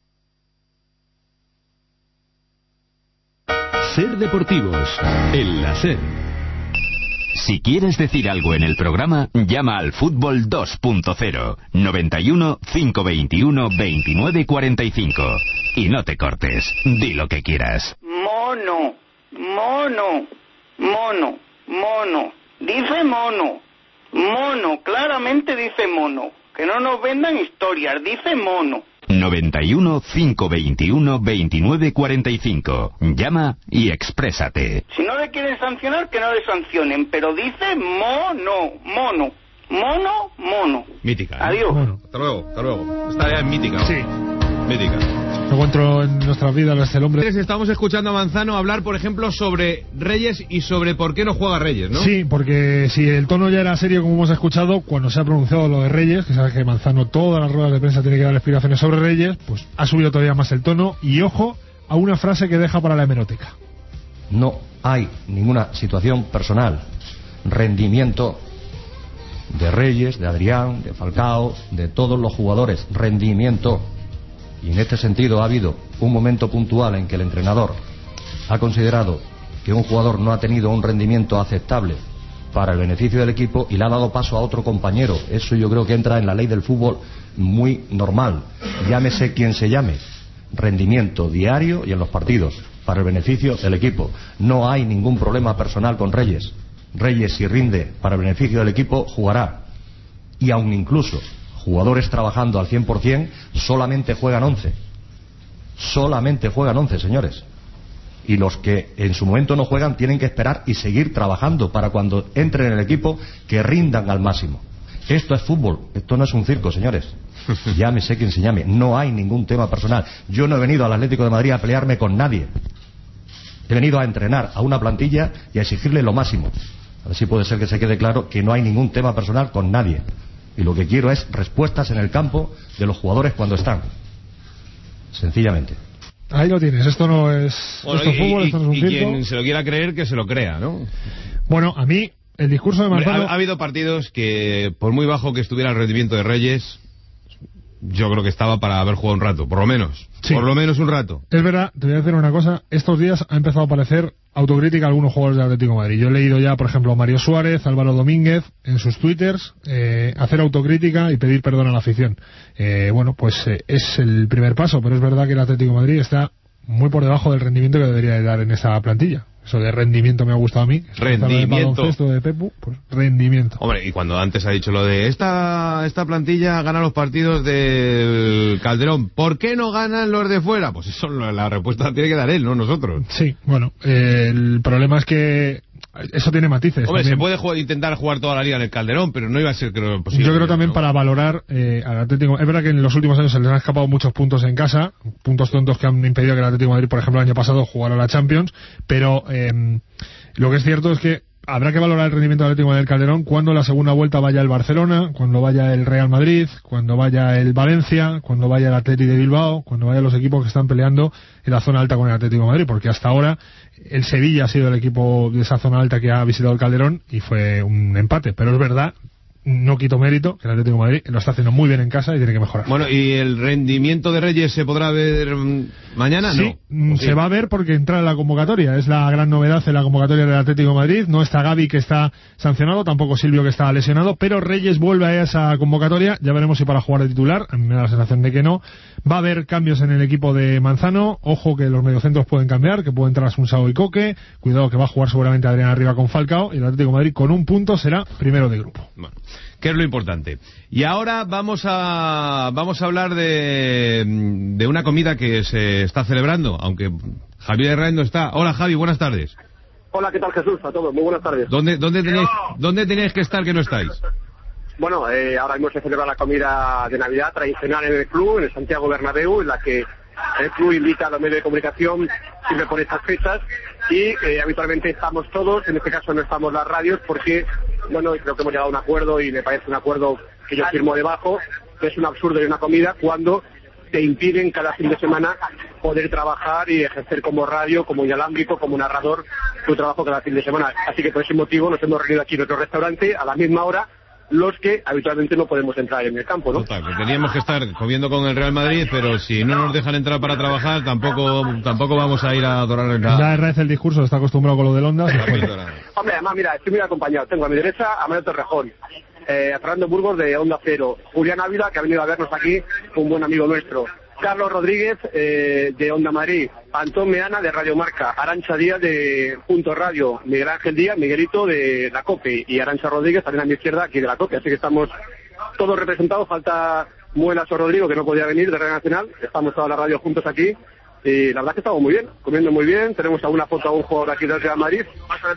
Ser Deportivos, en la SER. Si quieres decir algo en el programa, llama al Fútbol 2.0, 91 521 2945. Y no te cortes, di lo que quieras. Mono, mono, mono, mono, dice mono, mono, claramente dice mono, que no nos vendan historias, dice mono. 91 521 2945. Llama y exprésate. Si no le quieren sancionar, que no le sancionen, pero dice mono, mono, mono, mono. Mítica. Adiós. Bueno. Hasta luego, hasta luego. Esta ya es mítica. Sí. Mítica. Encuentro en nuestras vidas el hombre. Estamos escuchando a Manzano hablar, por ejemplo, sobre Reyes y sobre por qué no juega Reyes, ¿no? Sí, porque si el tono ya era serio, como hemos escuchado, cuando se ha pronunciado lo de Reyes, que sabes que Manzano todas las ruedas de prensa tiene que dar explicaciones sobre Reyes, pues ha subido todavía más el tono y ojo a una frase que deja para la hemeroteca. No hay ninguna situación personal, rendimiento de Reyes, de Adrián, de Falcao, de todos los jugadores, rendimiento. Y en este sentido ha habido un momento puntual en que el entrenador ha considerado que un jugador no ha tenido un rendimiento aceptable para el beneficio del equipo y le ha dado paso a otro compañero. Eso yo creo que entra en la ley del fútbol muy normal. Llámese quien se llame. Rendimiento diario y en los partidos para el beneficio del equipo. No hay ningún problema personal con Reyes. Reyes, si rinde para el beneficio del equipo, jugará. Y aun incluso jugadores trabajando al 100%, solamente juegan 11. Solamente juegan 11, señores. Y los que en su momento no juegan tienen que esperar y seguir trabajando para cuando entren en el equipo que rindan al máximo. Esto es fútbol, esto no es un circo, señores. Llámese quien se llame, no hay ningún tema personal. Yo no he venido al Atlético de Madrid a pelearme con nadie. He venido a entrenar a una plantilla y a exigirle lo máximo. A ver si puede ser que se quede claro que no hay ningún tema personal con nadie. Y lo que quiero es respuestas en el campo de los jugadores cuando están. Sencillamente. Ahí lo tienes, esto no es, bueno, esto es fútbol, esto no es un circo. Y quien se lo quiera creer, que se lo crea, ¿no? Bueno, a mí, el discurso de Manzano... Ha habido partidos que, por muy bajo que estuviera el rendimiento de Reyes, yo creo que estaba para haber jugado un rato, por lo menos. Sí. Por lo menos un rato. Es verdad, te voy a decir una cosa, estos días ha empezado a aparecer autocrítica a algunos jugadores del Atlético de Madrid. Yo he leído ya, por ejemplo, a Mario Suárez, Álvaro Domínguez, en sus twitters, hacer autocrítica y pedir perdón a la afición. Es el primer paso, pero es verdad que el Atlético de Madrid está muy por debajo del rendimiento que debería de dar en esa plantilla. Eso de rendimiento me ha gustado a mí. Rendimiento. De Pepu, pues rendimiento. Hombre, y cuando antes ha dicho lo de esta plantilla gana los partidos del Calderón, ¿por qué no ganan los de fuera? Pues eso la respuesta tiene que dar él, no nosotros. Sí, bueno, el problema es que eso tiene matices. Hombre, también. se puede intentar jugar toda la liga en el Calderón, pero no iba a ser posible. Yo creo también para valorar al Atlético. Es verdad que en los últimos años se les han escapado muchos puntos en casa, puntos tontos que han impedido que el Atlético de Madrid, por ejemplo, el año pasado jugara la Champions, pero lo que es cierto es que habrá que valorar el rendimiento del Atlético del Calderón cuando la segunda vuelta vaya el Barcelona, cuando vaya el Real Madrid, cuando vaya el Valencia, cuando vaya el Atleti de Bilbao, cuando vayan los equipos que están peleando en la zona alta con el Atlético de Madrid, porque hasta ahora el Sevilla ha sido el equipo de esa zona alta que ha visitado el Calderón y fue un empate, pero es verdad, no quito mérito, que el Atlético de Madrid lo está haciendo muy bien en casa y tiene que mejorar. Bueno, ¿y el rendimiento de Reyes se podrá ver mañana? Sí, no. Se va a ver porque entra en la convocatoria. Es la gran novedad en la convocatoria del Atlético de Madrid. No está Gavi, que está sancionado, tampoco Silvio, que está lesionado, pero Reyes vuelve a esa convocatoria. Ya veremos si para jugar de titular. A mí me da la sensación de que no. Va a haber cambios en el equipo de Manzano. Ojo que los mediocentros pueden cambiar, que puede entrar Asunsao y Coque. Cuidado que va a jugar seguramente Adrián arriba con Falcao. Y el Atlético de Madrid con un punto será primero de grupo. Bueno, ¿qué es lo importante? Y ahora vamos a hablar de una comida que se está celebrando, aunque Javier Herrera no está. Hola Javi, buenas tardes. Hola, ¿qué tal Jesús? A todos, muy buenas tardes. ¿Dónde tenéis que estar que no estáis? Bueno, ahora mismo se celebra la comida de Navidad tradicional en el club, en el Santiago Bernabéu, en la que el club invita a los medios de comunicación siempre por estas fechas y habitualmente estamos todos, en este caso no estamos las radios porque, bueno, creo que hemos llegado a un acuerdo y me parece un acuerdo que yo firmo debajo, que es un absurdo de una comida cuando te impiden cada fin de semana poder trabajar y ejercer como radio, como inalámbrico, como narrador tu trabajo cada fin de semana. Así que por ese motivo nos hemos reunido aquí en otro restaurante a la misma hora, los que habitualmente no podemos entrar en el campo, ¿no? Total, que teníamos que estar comiendo con el Real Madrid, pero si no nos dejan entrar para trabajar, tampoco vamos a ir a adorar el nada. Ya Herrera el discurso, está acostumbrado con lo del Onda. Hombre, además, mira, estoy muy acompañado. Tengo a mi derecha a Manuel Torrejón, a Fernando Burgos de Onda Cero, Julián Ávila, que ha venido a vernos aquí, un buen amigo nuestro, Carlos Rodríguez de Onda Madrid, Antón Meana de Radio Marca, Arantxa Díaz de Punto Radio, Miguel Ángel Díaz, Miguelito de la COPE y Arantxa Rodríguez también a mi izquierda aquí de la COPE, así que estamos todos representados. Falta Muelas o Rodrigo, que no podía venir de Radio Nacional. Estamos toda la radio juntos aquí y la verdad es que estamos muy bien, comiendo muy bien. Tenemos alguna foto a un jugador aquí del Real Madrid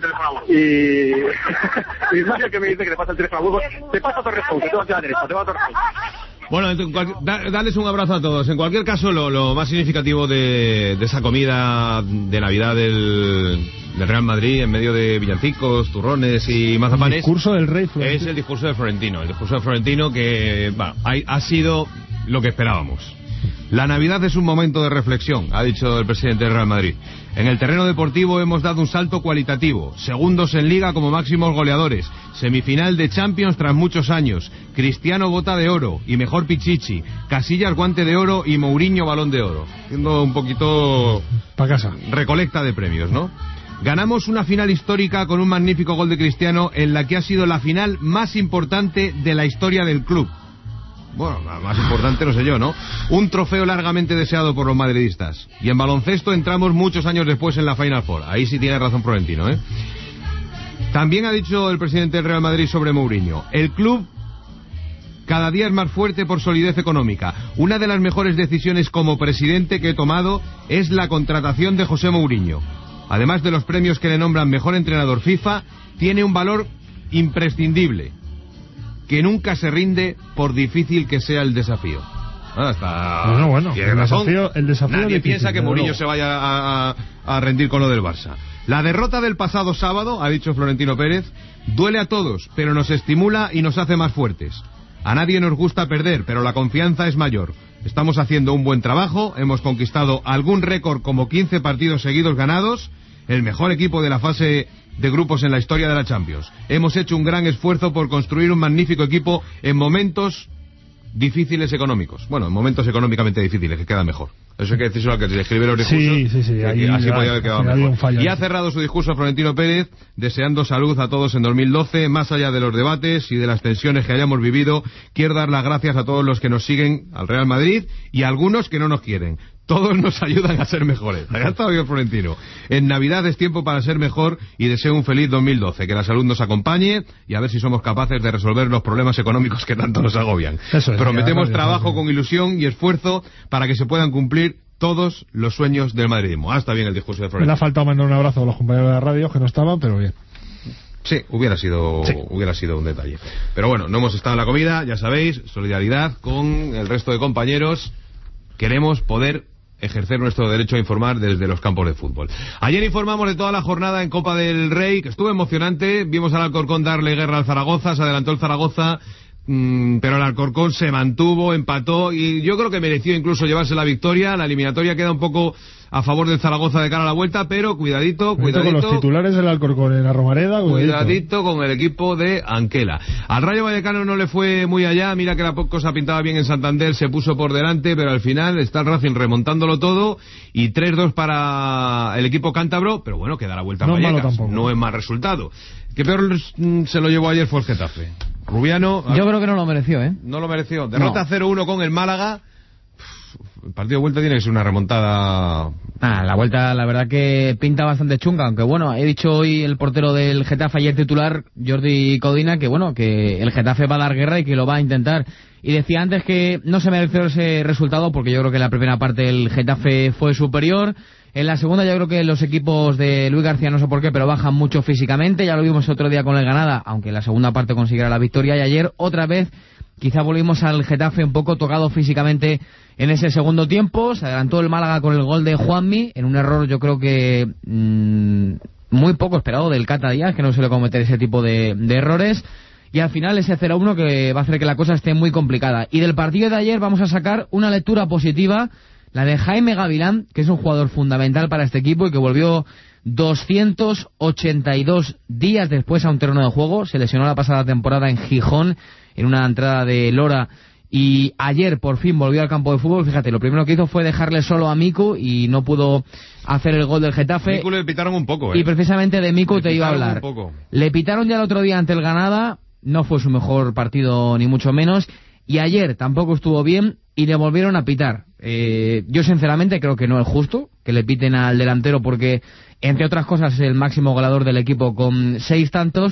y Mario que me dice que le pasa el teléfono a Burgos. Te pasa Torrejón, que te vas a la derecha, te va a Torrejón. Bueno, darles un abrazo a todos. En cualquier caso, lo más significativo de esa comida de Navidad del Real Madrid, en medio de villancicos, turrones y mazapanes, el discurso del rey es el discurso de Florentino. El discurso de Florentino que ha sido lo que esperábamos. La Navidad es un momento de reflexión, ha dicho el presidente del Real Madrid. En el terreno deportivo hemos dado un salto cualitativo. Segundos en Liga como máximos goleadores. Semifinal de Champions tras muchos años. Cristiano bota de oro y mejor Pichichi. Casillas guante de oro y Mourinho balón de oro. Haciendo un poquito pa' casa. Recolecta de premios, ¿no? Ganamos una final histórica con un magnífico gol de Cristiano en la que ha sido la final más importante de la historia del club. Bueno, más importante no sé yo, ¿no? Un trofeo largamente deseado por los madridistas. Y en baloncesto entramos muchos años después en la Final Four. Ahí sí tiene razón Florentino, ¿eh? También ha dicho el presidente del Real Madrid sobre Mourinho. El club cada día es más fuerte por solidez económica. Una de las mejores decisiones como presidente que he tomado es la contratación de José Mourinho. Además de los premios que le nombran mejor entrenador FIFA, tiene un valor imprescindible, que nunca se rinde por difícil que sea el desafío. Bueno, el desafío Nadie piensa que Mourinho se vaya a rendir con lo del Barça. La derrota del pasado sábado, ha dicho Florentino Pérez, duele a todos, pero nos estimula y nos hace más fuertes. A nadie nos gusta perder, pero la confianza es mayor. Estamos haciendo un buen trabajo, hemos conquistado algún récord como 15 partidos seguidos ganados, el mejor equipo de la fase de grupos en la historia de la Champions. Hemos hecho un gran esfuerzo por construir un magnífico equipo en momentos difíciles económicos. Bueno, en momentos económicamente difíciles, que queda mejor. Eso hay que decirlo al que se escribe los discursos. Sí. Ahí así podía haber quedado mejor. Y ha ahí. cerrado su discurso Florentino Pérez, deseando salud a todos en 2012, más allá de los debates y de las tensiones que hayamos vivido. Quiero dar las gracias a todos los que nos siguen al Real Madrid y a algunos que no nos quieren. Todos nos ayudan a ser mejores. Allá está bien Florentino. En Navidad es tiempo para ser mejor y deseo un feliz 2012. Que la salud nos acompañe y a ver si somos capaces de resolver los problemas económicos que tanto nos agobian. Eso es, prometemos trabajo con ilusión y esfuerzo para que se puedan cumplir todos los sueños del madridismo. Está bien el discurso de Florentino. Me ha faltado mandar un abrazo a los compañeros de la radio que no estaban, pero bien. Sí, hubiera sido un detalle. Pero bueno, no hemos estado en la comida, ya sabéis, solidaridad con el resto de compañeros. Queremos poder ejercer nuestro derecho a informar desde los campos de fútbol. Ayer informamos de toda la jornada en Copa del Rey, que estuvo emocionante. Vimos al Alcorcón darle guerra al Zaragoza, se adelantó el Zaragoza, pero el Alcorcón se mantuvo, empató y yo creo que mereció incluso llevarse la victoria. La eliminatoria queda un poco a favor del Zaragoza de cara a la vuelta, pero cuidadito con los titulares del Alcorcón en la Romareda. Cuidadito con el equipo de Anquela. Al Rayo Vallecano no le fue muy allá. Mira que la cosa pintaba bien en Santander, se puso por delante, pero al final está el Racing remontándolo todo y 3-2 para el equipo cántabro, pero bueno, queda la vuelta a Vallecas, no es mal resultado. Que peor se lo llevó ayer fue el Getafe. Rubiano, yo creo que no lo mereció, ¿eh? No lo mereció. Derrota 0-1 con el Málaga. El partido de vuelta tiene que ser una remontada. La vuelta la verdad que pinta bastante chunga, aunque bueno, he dicho hoy el portero del Getafe, ayer titular, Jordi Codina, que bueno, que el Getafe va a dar guerra y que lo va a intentar. Y decía antes que no se mereció ese resultado porque yo creo que en la primera parte el Getafe fue superior. En la segunda yo creo que los equipos de Luis García, no sé por qué, pero bajan mucho físicamente. Ya lo vimos otro día con el Granada, aunque en la segunda parte consiguiera la victoria. Y ayer otra vez quizá volvimos al Getafe un poco tocado físicamente en ese segundo tiempo. Se adelantó el Málaga con el gol de Juanmi, en un error yo creo que muy poco esperado del Cata Díaz, que no suele cometer ese tipo de errores. Y al final ese 0-1 que va a hacer que la cosa esté muy complicada. Y del partido de ayer vamos a sacar una lectura positiva, la de Jaime Gavilán, que es un jugador fundamental para este equipo y que volvió 282 días después a un terreno de juego. Se lesionó la pasada temporada en Gijón en una entrada de Lora y ayer por fin volvió al campo de fútbol. Fíjate, lo primero que hizo fue dejarle solo a Miku y no pudo hacer el gol del Getafe. Miku le pitaron un poco, Y precisamente de Miku te iba a hablar. Le pitaron ya el otro día ante el Granada, no fue su mejor partido ni mucho menos, y ayer tampoco estuvo bien y le volvieron a pitar. Yo sinceramente creo que no es justo que le piten al delantero porque, entre otras cosas, es el máximo goleador del equipo con 6 tantos.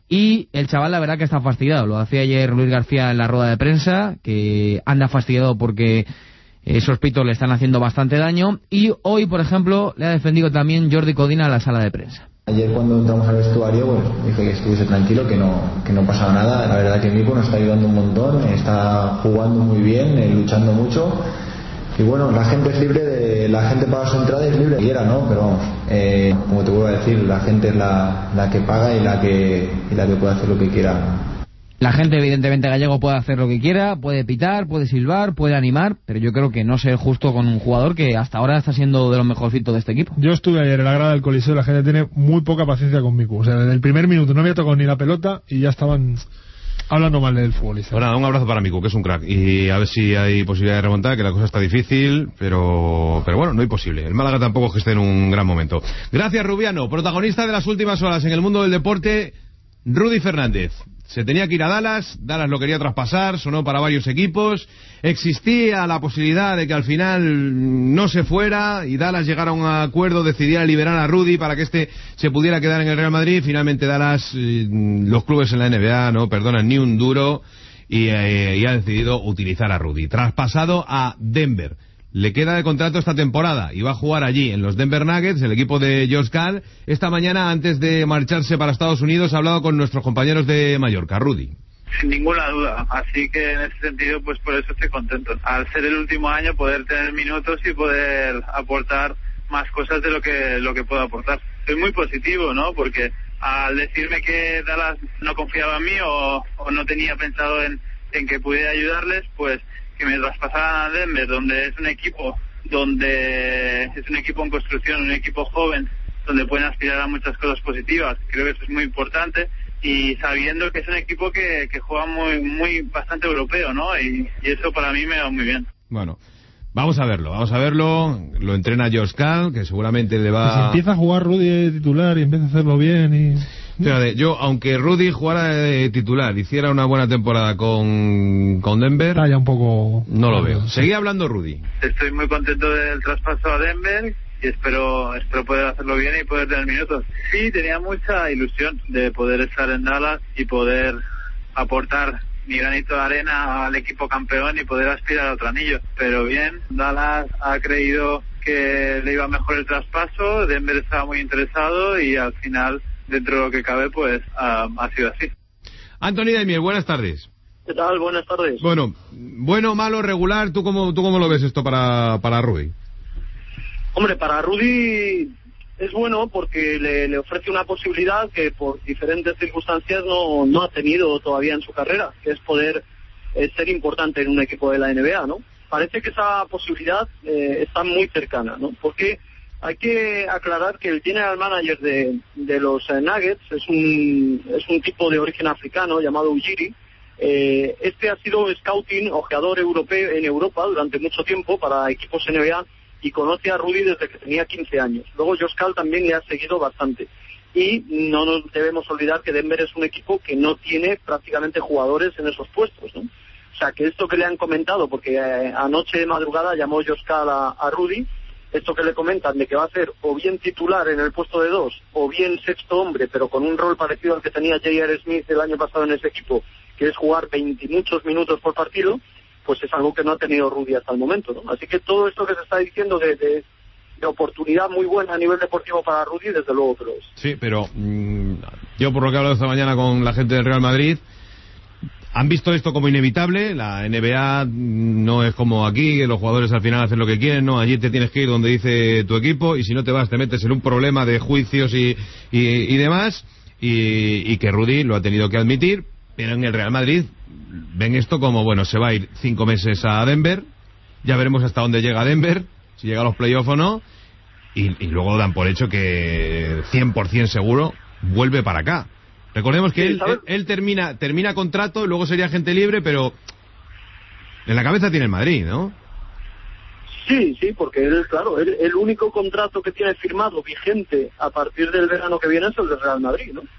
Y el chaval la verdad que está fastidiado. Lo hacía ayer Luis García en la rueda de prensa, que anda fastidiado porque esos pitos le están haciendo bastante daño. Y hoy, por ejemplo, le ha defendido también Jordi Codina en la sala de prensa. Ayer cuando entramos al vestuario, bueno, dije que estuviese tranquilo, que no pasaba nada. La verdad que Miku nos está ayudando un montón, está jugando muy bien, luchando mucho. Y bueno, la gente es libre, la gente paga su entrada y es libre que quiera, ¿no? Pero vamos, como te vuelvo a decir, la gente es la que paga y la que puede hacer lo que quiera. La gente, evidentemente, Gallego puede hacer lo que quiera, puede pitar, puede silbar, puede animar, pero yo creo que no ser justo con un jugador que hasta ahora está siendo de los mejorcitos de este equipo. Yo estuve ayer en la grada del Coliseo y la gente tiene muy poca paciencia con Miku. O sea, desde el primer minuto no había tocado ni la pelota y ya estaban hablando mal del futbolista. Bueno, un abrazo para Miku, que es un crack, y a ver si hay posibilidad de remontar, que la cosa está difícil, pero bueno, no hay posible. El Málaga tampoco es que esté en un gran momento. Gracias, Rubiano. Protagonista de las últimas horas en el mundo del deporte, Rudy Fernández. Se tenía que ir a Dallas lo quería traspasar, sonó para varios equipos, existía la posibilidad de que al final no se fuera y Dallas llegara a un acuerdo, decidiera liberar a Rudy para que se pudiera quedar en el Real Madrid. Finalmente Dallas, los clubes en la NBA no perdonan ni un duro y ha decidido utilizar a Rudy. Traspasado a Denver. Le queda de contrato esta temporada y va a jugar allí en los Denver Nuggets, el equipo de Josh Karl. Esta mañana, antes de marcharse para Estados Unidos, ha hablado con nuestros compañeros de Mallorca. Rudy. Sin ninguna duda, así que en ese sentido, pues por eso estoy contento. Al ser el último año, poder tener minutos y poder aportar más cosas de lo que puedo aportar. Soy muy positivo, ¿no? Porque al decirme que Dallas no confiaba en mí o no tenía pensado en que pudiera ayudarles, pues que me traspasaran a Denver, donde es un equipo en construcción, un equipo joven, donde pueden aspirar a muchas cosas positivas. Creo que eso es muy importante y sabiendo que es un equipo que juega bastante europeo, ¿no? Y eso para mí me va muy bien. Bueno, vamos a verlo. Lo entrena Josh Cal, que seguramente le va... Si empieza a jugar Rudy de titular y empieza a hacerlo bien y... Fíjate, yo, aunque Rudy jugara de titular, hiciera una buena temporada con Denver... Está ya un poco... No lo veo. Seguí hablando, Rudy. Estoy muy contento del traspaso a Denver y espero poder hacerlo bien y poder tener minutos. Sí, tenía mucha ilusión de poder estar en Dallas y poder aportar mi granito de arena al equipo campeón y poder aspirar a otro anillo. Pero bien, Dallas ha creído que le iba mejor el traspaso, Denver estaba muy interesado y al final, dentro de lo que cabe, pues ha sido así. Anthony Daimiel, buenas tardes. ¿Qué tal? Buenas tardes. Bueno, malo, regular, ¿tú cómo lo ves esto para Rudy? Hombre, para Rudy es bueno porque le ofrece una posibilidad que por diferentes circunstancias no ha tenido todavía en su carrera, que es poder ser importante en un equipo de la NBA, ¿no? Parece que esa posibilidad está muy cercana, ¿no? Porque hay que aclarar que el general manager de los Nuggets es un tipo de origen africano llamado Ujiri. Este ha sido scouting, ojeador europeo en Europa durante mucho tiempo para equipos NBA y conoce a Rudy desde que tenía 15 años. Luego Josh Cal también le ha seguido bastante. Y no nos debemos olvidar que Denver es un equipo que no tiene prácticamente jugadores en esos puestos, ¿no? O sea, que esto que le han comentado, porque anoche de madrugada llamó Josh Cal a Rudy, esto que le comentan de que va a ser o bien titular en el puesto de 2 o bien sexto hombre, pero con un rol parecido al que tenía J.R. Smith el año pasado en ese equipo, que es jugar 20 y muchos minutos por partido, pues es algo que no ha tenido Rudy hasta el momento, ¿no? Así que todo esto que se está diciendo de oportunidad muy buena a nivel deportivo para Rudy, desde luego que lo es. Sí, pero yo por lo que he hablado esta mañana con la gente del Real Madrid, han visto esto como inevitable. La NBA no es como aquí, que los jugadores al final hacen lo que quieren, no, allí te tienes que ir donde dice tu equipo y si no te vas te metes en un problema de juicios y demás, y que Rudy lo ha tenido que admitir, pero en el Real Madrid ven esto como, bueno, se va a ir 5 meses a Denver, ya veremos hasta dónde llega Denver, si llega a los playoffs o no, y luego dan por hecho que 100% seguro vuelve para acá. Recordemos que él termina contrato y luego sería agente libre, pero en la cabeza tiene el Madrid, ¿no? Sí, porque él, claro, el único contrato que tiene firmado vigente a partir del verano que viene es el del Real Madrid, ¿no?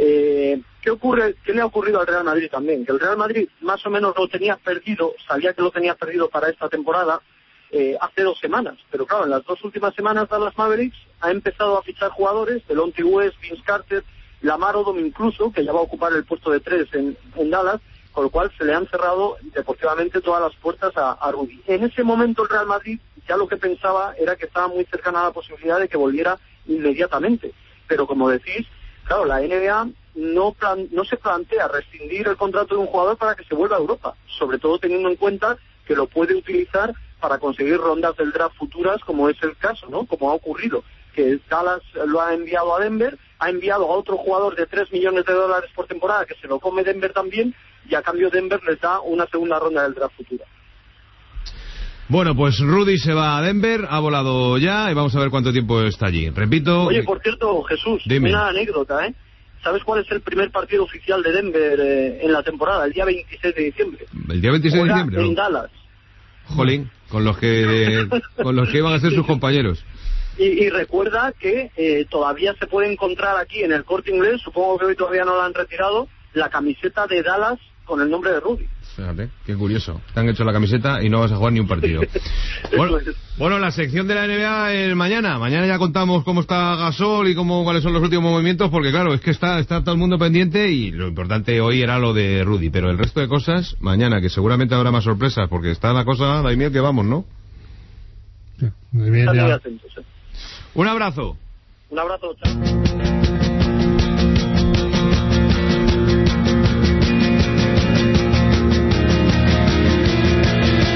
¿Qué le ha ocurrido al Real Madrid también? Que el Real Madrid más o menos lo tenía perdido, sabía que lo tenía perdido para esta temporada hace 2 semanas, pero claro, en las 2 últimas semanas Dallas Mavericks ha empezado a fichar jugadores, Delonte West, Vince Carter, Lamar Odom incluso, que ya va a ocupar el puesto de 3 en Dallas, con lo cual se le han cerrado deportivamente todas las puertas a Rudy. En ese momento el Real Madrid ya lo que pensaba era que estaba muy cercana a la posibilidad de que volviera inmediatamente, pero como decís, claro, la NBA no se plantea rescindir el contrato de un jugador para que se vuelva a Europa, sobre todo teniendo en cuenta que lo puede utilizar para conseguir rondas del draft futuras, como es el caso, ¿no? Como ha ocurrido, que Dallas lo ha enviado a Denver, ha enviado a otro jugador de $3 millones por temporada, que se lo come Denver también, y a cambio Denver les da una segunda ronda del draft futura. Bueno, pues Rudy se va a Denver, ha volado ya, y vamos a ver cuánto tiempo está allí. Repito... Oye, por cierto, Jesús, dime. Una anécdota, ¿eh? ¿Sabes cuál es el primer partido oficial de Denver en la temporada? El día 26 de diciembre. ¿El día 26 de diciembre? En Dallas. Jolín, con los que iban a ser sus compañeros. Y recuerda que todavía se puede encontrar aquí en el Corte Inglés, supongo que hoy todavía no la han retirado, la camiseta de Dallas con el nombre de Rudy. Fíjate, qué curioso. Te han hecho la camiseta y no vas a jugar ni un partido. Bueno, la sección de la NBA es mañana. Mañana ya contamos cómo está Gasol y cuáles son los últimos movimientos, porque claro, es que está todo el mundo pendiente y lo importante hoy era lo de Rudy, pero el resto de cosas mañana, que seguramente habrá más sorpresas, porque está la cosa, Daimiel, que vamos, ¿no? Sí, muy atentos, Un abrazo. Un abrazo, chao.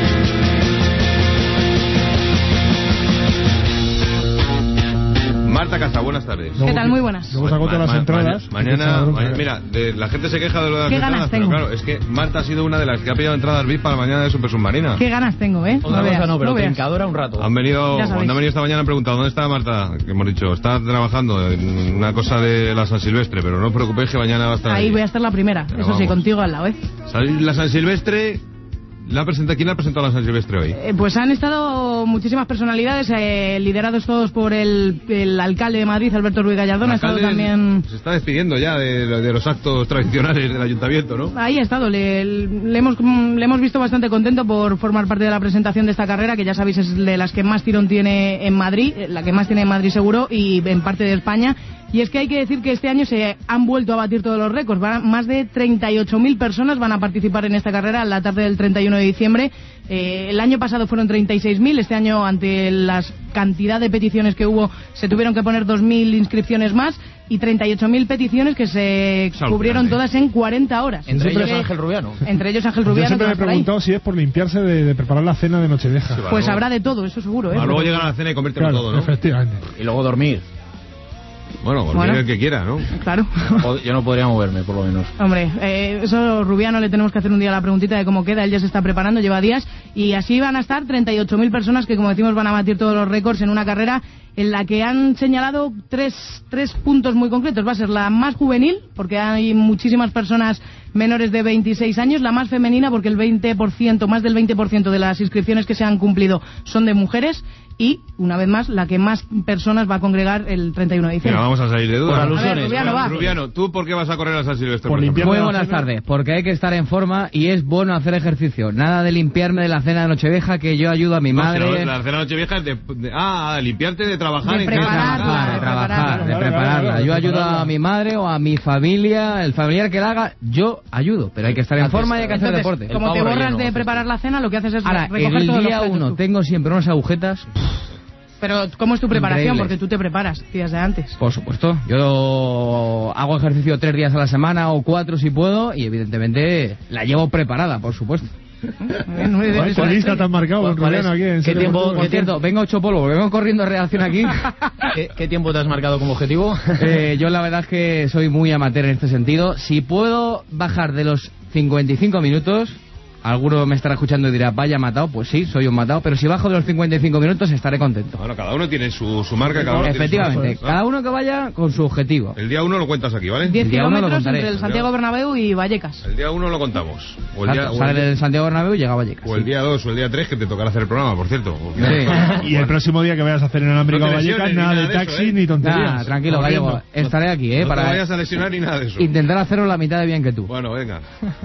Marta Marta Casa, buenas tardes. ¿Qué tal? Muy buenas. Luego se agotan las entradas. Mañana, mira, la gente se queja de lo de las ¿Qué entradas, ganas pero tengo? claro, es que Marta ha sido una de las que ha pillado entradas VIP para mañana de Super Submarina. Qué ganas tengo, ¿eh? Otra cosa no, pero trincadora un rato. Han venido, Ya sabéis. cuando han venido esta mañana han preguntado ¿dónde está Marta? Que hemos dicho, está trabajando en una cosa de la San Silvestre, pero no os preocupéis que mañana va a estar Ahí voy a estar la primera, Pero eso sí, vamos. contigo al lado, ¿eh? La San Silvestre, ¿quién la ha presentado la San Silvestre hoy? Pues han estado muchísimas personalidades, liderados todos por el alcalde de Madrid, Alberto Ruiz Gallardón. Ha estado alcalde también... Se está despidiendo ya de los actos tradicionales del ayuntamiento, ¿no? Ahí ha estado, le hemos visto bastante contento por formar parte de la presentación de esta carrera, que ya sabéis es de las que más tirón tiene en Madrid, la que más tiene en Madrid seguro, y en parte de España. Y es que hay que decir que este año se han vuelto a batir todos los récords. Más de 38.000 personas van a participar en esta carrera en la tarde del 31 de diciembre. El año pasado fueron 36.000. Este año, ante la cantidad de peticiones que hubo, se tuvieron que poner 2.000 inscripciones más y 38.000 peticiones que se cubrieron todas en 40 horas. Entre ellos Ángel Rubiano. Entre ellos Ángel Yo Rubiano. siempre me he que va por ahí. preguntado si es por limpiarse de preparar la cena de Nochevieja. Pues habrá de todo, eso seguro, ¿eh? Luego llegar a la cena y comértelo Claro, todo, ¿no? efectivamente. Y luego dormir. Bueno, el que quiera, ¿no? Claro. Yo no podría moverme, por lo menos. Hombre, eso Rubiano le tenemos que hacer un día la preguntita de cómo queda. Él ya se está preparando, lleva días. Y así van a estar 38.000 personas que, como decimos, van a batir todos los récords en una carrera en la que han señalado tres puntos muy concretos. Va a ser la más juvenil, porque hay muchísimas personas menores de 26 años. La más femenina, porque el 20%, más del 20% de las inscripciones que se han cumplido son de mujeres. Y, una vez más, la que más personas va a congregar el 31 de diciembre. Mira, vamos a salir de dudas. Por alusiones. Rubiano, ¿tú por qué vas a correr a San Silvestre? Muy buenas tardes, porque hay que estar en forma y es bueno hacer ejercicio. Nada de limpiarme de la cena de Nochevieja, que yo ayudo a mi madre. La cena de Nochevieja es de limpiarte de trabajar en casa. De prepararla. Yo ayudo a mi madre o a mi familia, el familiar que la haga, yo ayudo, pero hay que estar en forma y hay que hacer deporte. Como te borras de preparar la cena, lo que haces es recoger el todos los día platos 1 tú. tengo siempre unas agujetas. Pero, ¿cómo es tu preparación? Increíble. Porque tú te preparas días de antes. Por supuesto, yo hago ejercicio 3 días a la semana o 4 si puedo y evidentemente la llevo preparada, por supuesto. ¿Cuál lista te has marcado con Rubiano aquí? ¿Qué tiempo? Por cierto, vengo 8 polvo, porque vengo corriendo en reacción aquí. ¿Qué tiempo te has marcado como objetivo? Yo la verdad es que soy muy amateur en este sentido. Si puedo bajar de los 55 minutos... Alguno me estará escuchando y dirá, vaya matado, pues sí, soy un matado, pero si bajo de los 55 minutos estaré contento. Bueno, cada uno tiene su marca, cada uno efectivamente, tiene su... cada uno que vaya con su objetivo. El día 1 lo cuentas aquí, ¿vale? 10 El día 1 lo kilómetros contaré. entre el Santiago Bernabéu y Vallecas. El día 1 lo contamos. O el día, Sale del Santiago Bernabéu y llega a Vallecas. O el día 2 o el día 3 que te tocará hacer el programa, por cierto. Y el próximo día que vayas a hacer en Alámbrico a Vallecas, nada de taxi ni tonterías. Nah, tranquilo, Gallego, estaré aquí, No para te vayas a lesionar ni nada de eso. intentar hacerlo la mitad de bien que tú. Bueno, venga.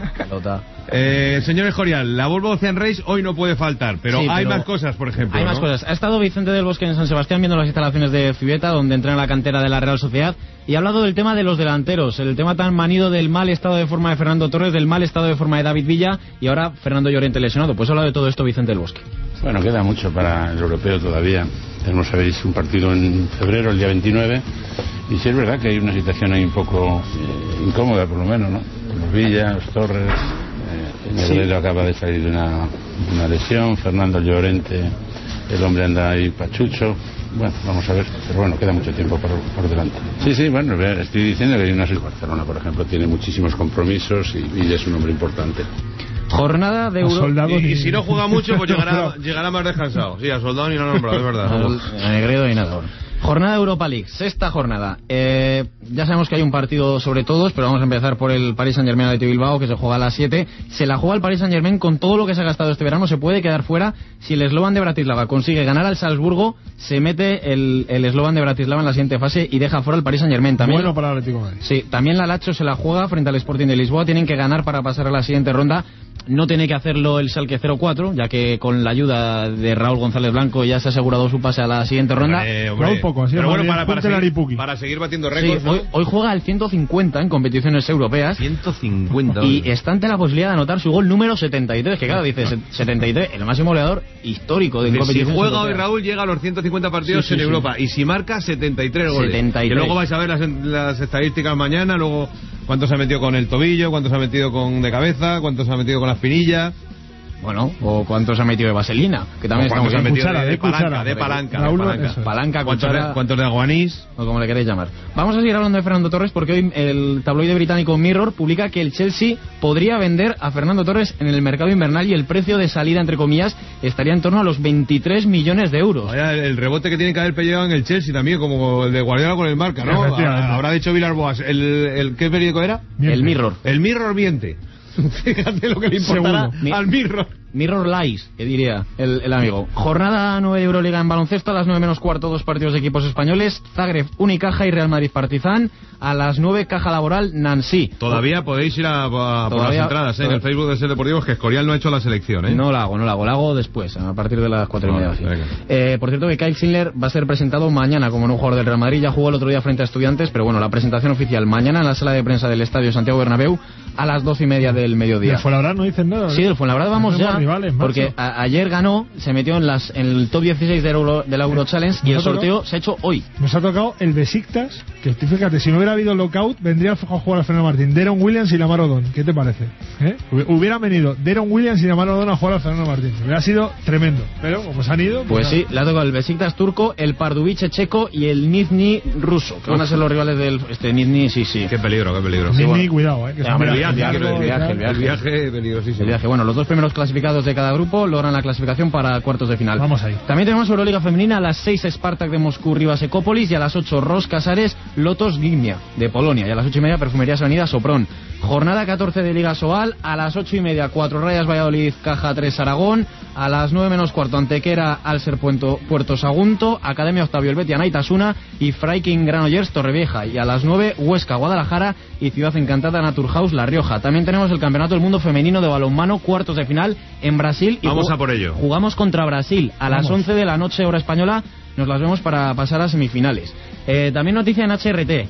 Señor Escorial, la Volvo Ocean Race hoy no puede faltar, pero Sí, hay pero más cosas, por ejemplo. Hay ¿no? más cosas. Ha estado Vicente del Bosque en San Sebastián viendo las instalaciones de Fibeta, donde entrena la cantera de la Real Sociedad, y ha hablado del tema de los delanteros, el tema tan manido del mal estado de forma de Fernando Torres, del mal estado de forma de David Villa, y ahora Fernando Llorente lesionado. Pues ha hablado de todo esto Vicente del Bosque. Bueno, queda mucho para el europeo todavía. Tenemos, sabéis, un partido en febrero, el día 29, y sí es verdad que hay una situación ahí un poco incómoda, por lo menos, ¿no? Los Villa, los Torres, Negredo acaba de salir de una lesión, Fernando Llorente, el hombre anda ahí pachucho. Bueno, vamos a ver, pero bueno, queda mucho tiempo por delante. Sí, bueno, estoy diciendo que hay una... Barcelona, por ejemplo, tiene muchísimos compromisos y Villa es un hombre importante. Jornada de Y si no juega mucho, pues llegará más descansado. Sí, a Soldado ni lo ha nombrado, es verdad. A Negredo y nada. Jornada de Europa League, sexta jornada. Ya sabemos que hay un partido sobre todos, pero vamos a empezar por el Paris Saint-Germain de Bilbao, que se juega a las 7. Se la juega el Paris Saint-Germain con todo lo que se ha gastado este verano. Se puede quedar fuera. Si el Slovan de Bratislava consigue ganar al Salzburgo, se mete el Slovan de Bratislava en la siguiente fase y deja fuera el Paris Saint-Germain. También, bueno para el Atlético de Madrid. Sí, también la Lazio se la juega frente al Sporting de Lisboa. Tienen que ganar para pasar a la siguiente ronda. No tiene que hacerlo el Schalke 04, ya que con la ayuda de Raúl González Blanco ya se ha asegurado su pase a la siguiente ronda. Raúl poco, así. Pero bueno, para seguir batiendo récords. Sí, hoy juega el 150 en competiciones europeas. 150. Y está ante la posibilidad de anotar su gol número 73, que claro, dice 73, el máximo goleador histórico de competiciones Si juega europeas. hoy Raúl, llega a los 150 partidos en Europa. Y si marca, 73 goles. 73. Que luego vais a ver las estadísticas mañana, luego cuántos se ha metido con el tobillo, cuántos se ha metido con de cabeza, cuántos se ha metido con la espinilla. Bueno, o cuánto se ha metido de vaselina, que también está muy bien. De palanca, cuchara. ¿Cuántos de aguanís? O como le queréis llamar. Vamos a seguir hablando de Fernando Torres porque hoy el tabloide británico Mirror publica que el Chelsea podría vender a Fernando Torres en el mercado invernal y el precio de salida, entre comillas, estaría en torno a los 23 millones de euros. Vaya, el rebote que tiene que haber peleado en el Chelsea también, como el de Guardiola con el Marca, ¿no? Habrá dicho Villar-Boas. ¿Qué periódico era? El Mirror. El Mirror miente. Fíjate lo que le importará al Mirror. Mirror Lies, que diría el amigo. Jornada 9 de Euroliga en baloncesto. A las 9 menos cuarto, 2 partidos de equipos españoles: Zagreb, Unicaja y Real Madrid Partizan. A las 9, Caja Laboral, Nancy. Todavía podéis ir por las entradas, en el Facebook de Ser Deportivos, que Escorial no ha hecho la selección, ¿eh? No la hago después, a partir de las 4:30. Por cierto, que Kyle Schindler va a ser presentado mañana como nuevo jugador del Real Madrid. Ya jugó el otro día frente a Estudiantes, pero bueno, la presentación oficial mañana en la sala de prensa del Estadio Santiago Bernabéu a las 2:30 del mediodía. ¿Del Fuenlabrada no dicen nada? Sí, del Fuenlabrada vamos ya, rivales, porque ayer ganó, se metió en el top 16 de la Euro Challenge y el sorteo se ha hecho hoy. Nos ha tocado el Besiktas, que fíjate, si no hubiera habido lockout, vendría a jugar a Fernando Martín, Deron Williams y Lamar Odom. ¿Qué te parece? Hubieran venido Deron Williams y Lamar Odom a jugar a Fernando Martín. Hubiera sido tremendo, pero como se han ido... Pues sí, le ha tocado el Besiktas turco, el Pardubice checo y el Nizhny ruso, que van a ser los rivales del... Nizhny, sí. Qué peligro. Nizhny, bueno, cuidado, que el viaje peligrosísimo. El viaje, bueno, los 2 primeros clasificados de cada grupo logran la clasificación para cuartos de final. Vamos ahí. También tenemos Euroliga femenina, a las 6 Spartak de Moscú, Rivas Ecópolis, y a las 8 Ros Casares, Lotos Gdynia de Polonia, y a las 8:30 Perfumerías Avenida Sopron. Jornada 14 de Liga Sobal, a las 8:30 4 Rayas Valladolid, Caja 3 Aragón, a las 9 menos cuarto Antequera, Alser Puerto Sagunto, Academia Octavio Helvetia Naitasuna y Freiking Granollers Torrevieja, y a las 9 Huesca Guadalajara y Ciudad Encantada Naturhaus La Rioja. También tenemos el Campeonato del Mundo Femenino de Balonmano, cuartos de final en Brasil, y vamos a por ello. Jugamos contra Brasil a las 11 de la noche hora española. Nos las vemos para pasar a semifinales. También noticia en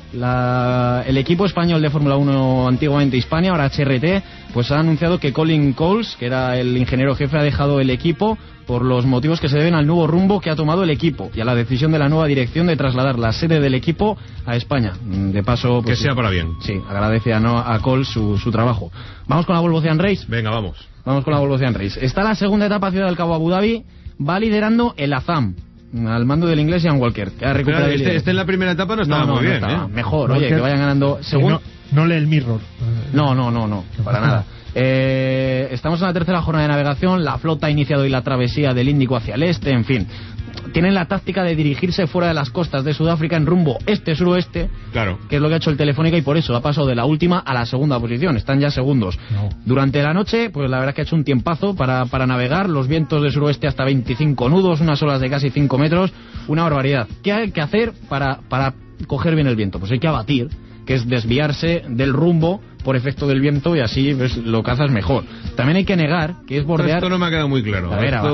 HRT. El equipo español de Fórmula 1, antiguamente Hispania, ahora HRT, pues ha anunciado que Colin Coles, que era el ingeniero jefe, ha dejado el equipo por los motivos que se deben al nuevo rumbo que ha tomado el equipo y a la decisión de la nueva dirección de trasladar la sede del equipo a España. De paso, pues, que sea para bien. Sí, agradece a Coles su trabajo. Vamos con la Volvo Ocean Race. Venga, vamos con la Volvo Ocean Race. Está la segunda etapa Ciudad del Cabo Abu Dhabi. Va liderando el Azam, al mando del inglés Ian Walker, que ha recuperado este en la primera etapa no estaba muy bien, estaba mejor, Walker, oye, que vayan ganando según... no lee el Mirror. No, para nada. Estamos en la tercera jornada de navegación. La flota ha iniciado hoy la travesía del Índico hacia el este. En fin, tienen la táctica de dirigirse fuera de las costas de Sudáfrica en rumbo este-suroeste, claro, que es lo que ha hecho el Telefónica, y por eso ha pasado de la última a la segunda posición. Están ya segundos. Durante la noche, pues la verdad es que ha hecho un tiempazo para navegar. Los vientos de suroeste hasta 25 nudos, unas olas de casi 5 metros, una barbaridad. ¿Qué hay que hacer para coger bien el viento? Pues hay que abatir, que es desviarse del rumbo por efecto del viento, y así pues, lo cazas mejor. También hay que negar, que es bordear... Esto no me ha quedado muy claro.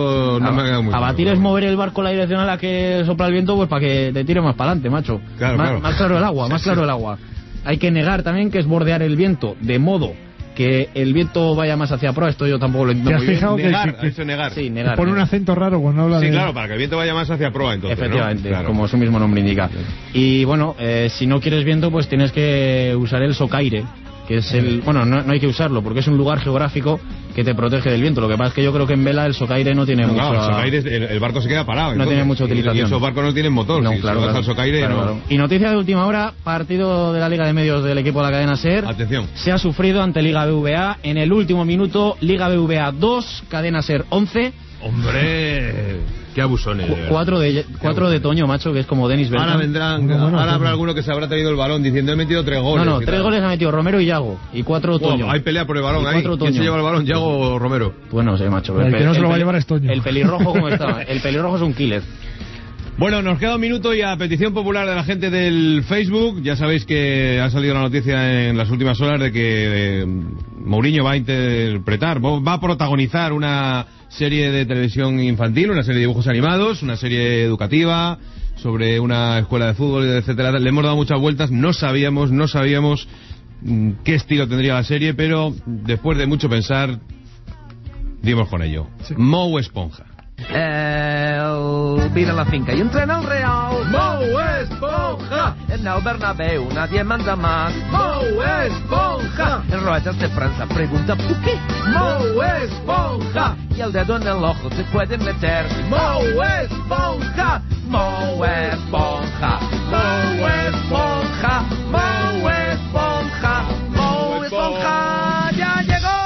Abatir es mover el barco la dirección a la que sopla el viento, pues para que te tire más para adelante, macho. Claro. Más claro el agua, más claro el agua. Hay que negar también, que es bordear el viento de modo que el viento vaya más hacia proa. Esto yo tampoco lo entiendo muy bien. ¿Te has fijado negar? Sí, negar. Pone un acento raro cuando habla de... Sí, claro, para que el viento vaya más hacia proa, entonces, efectivamente, ¿no? Claro. Como su mismo nombre indica. Y bueno, si no quieres viento, pues tienes que usar el socaire, que es el... Bueno, no hay que usarlo, porque es un lugar geográfico que te protege del viento. Lo que pasa es que yo creo que en vela el socaire no tiene mucho... Claro, el socaire, el barco se queda parado. No entonces, tiene mucha utilización. Y esos barcos no tienen motor. No, si claro, vas al socaire, claro. Y noticia de última hora, partido de la Liga de Medios del equipo de la cadena SER. Atención. Se ha sufrido ante Liga BVA en el último minuto. Liga BVA 2, cadena SER 11. ¡Hombre! ¡Qué abusones! 4 de Toño, macho, que es como Denis Bergkamp. Ahora habrá alguno que se habrá traído el balón diciendo he metido 3 goles. No, 3 goles ha metido Romero y Yago. Y 4 Toño. Hay pelea por el balón ahí. ¿Quién se lleva el balón, Yago o Romero? Pues no sé, macho. El que no se lo va a llevar es Toño. El pelirrojo, ¿cómo estaba? El pelirrojo es un killer. Bueno, nos queda un minuto y a petición popular de la gente del Facebook, ya sabéis que ha salido la noticia en las últimas horas de que Mourinho va a protagonizar una serie de televisión infantil, una serie de dibujos animados, una serie educativa sobre una escuela de fútbol, etcétera. Le hemos dado muchas vueltas, no sabíamos qué estilo tendría la serie, pero después de mucho pensar dimos con ello. Sí. Moe Esponja. Vive en la finca y entrena el Real. Mo Esponja. En el Bernabéu nadie manda más. Mo Esponja. En ruedas de prensa pregunta ¿por qué? Mo Esponja. Y el dedo en el ojo se puede meter. Mo Esponja. Mo Esponja. Mo Esponja. Mo Esponja. Mo Esponja. Ya llegó.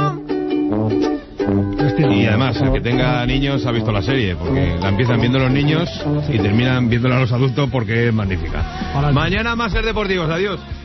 Y además, el que tenga niños ha visto la serie, porque la empiezan viendo los niños y terminan viéndola los adultos porque es magnífica. Mañana más Ser Deportivos. Adiós.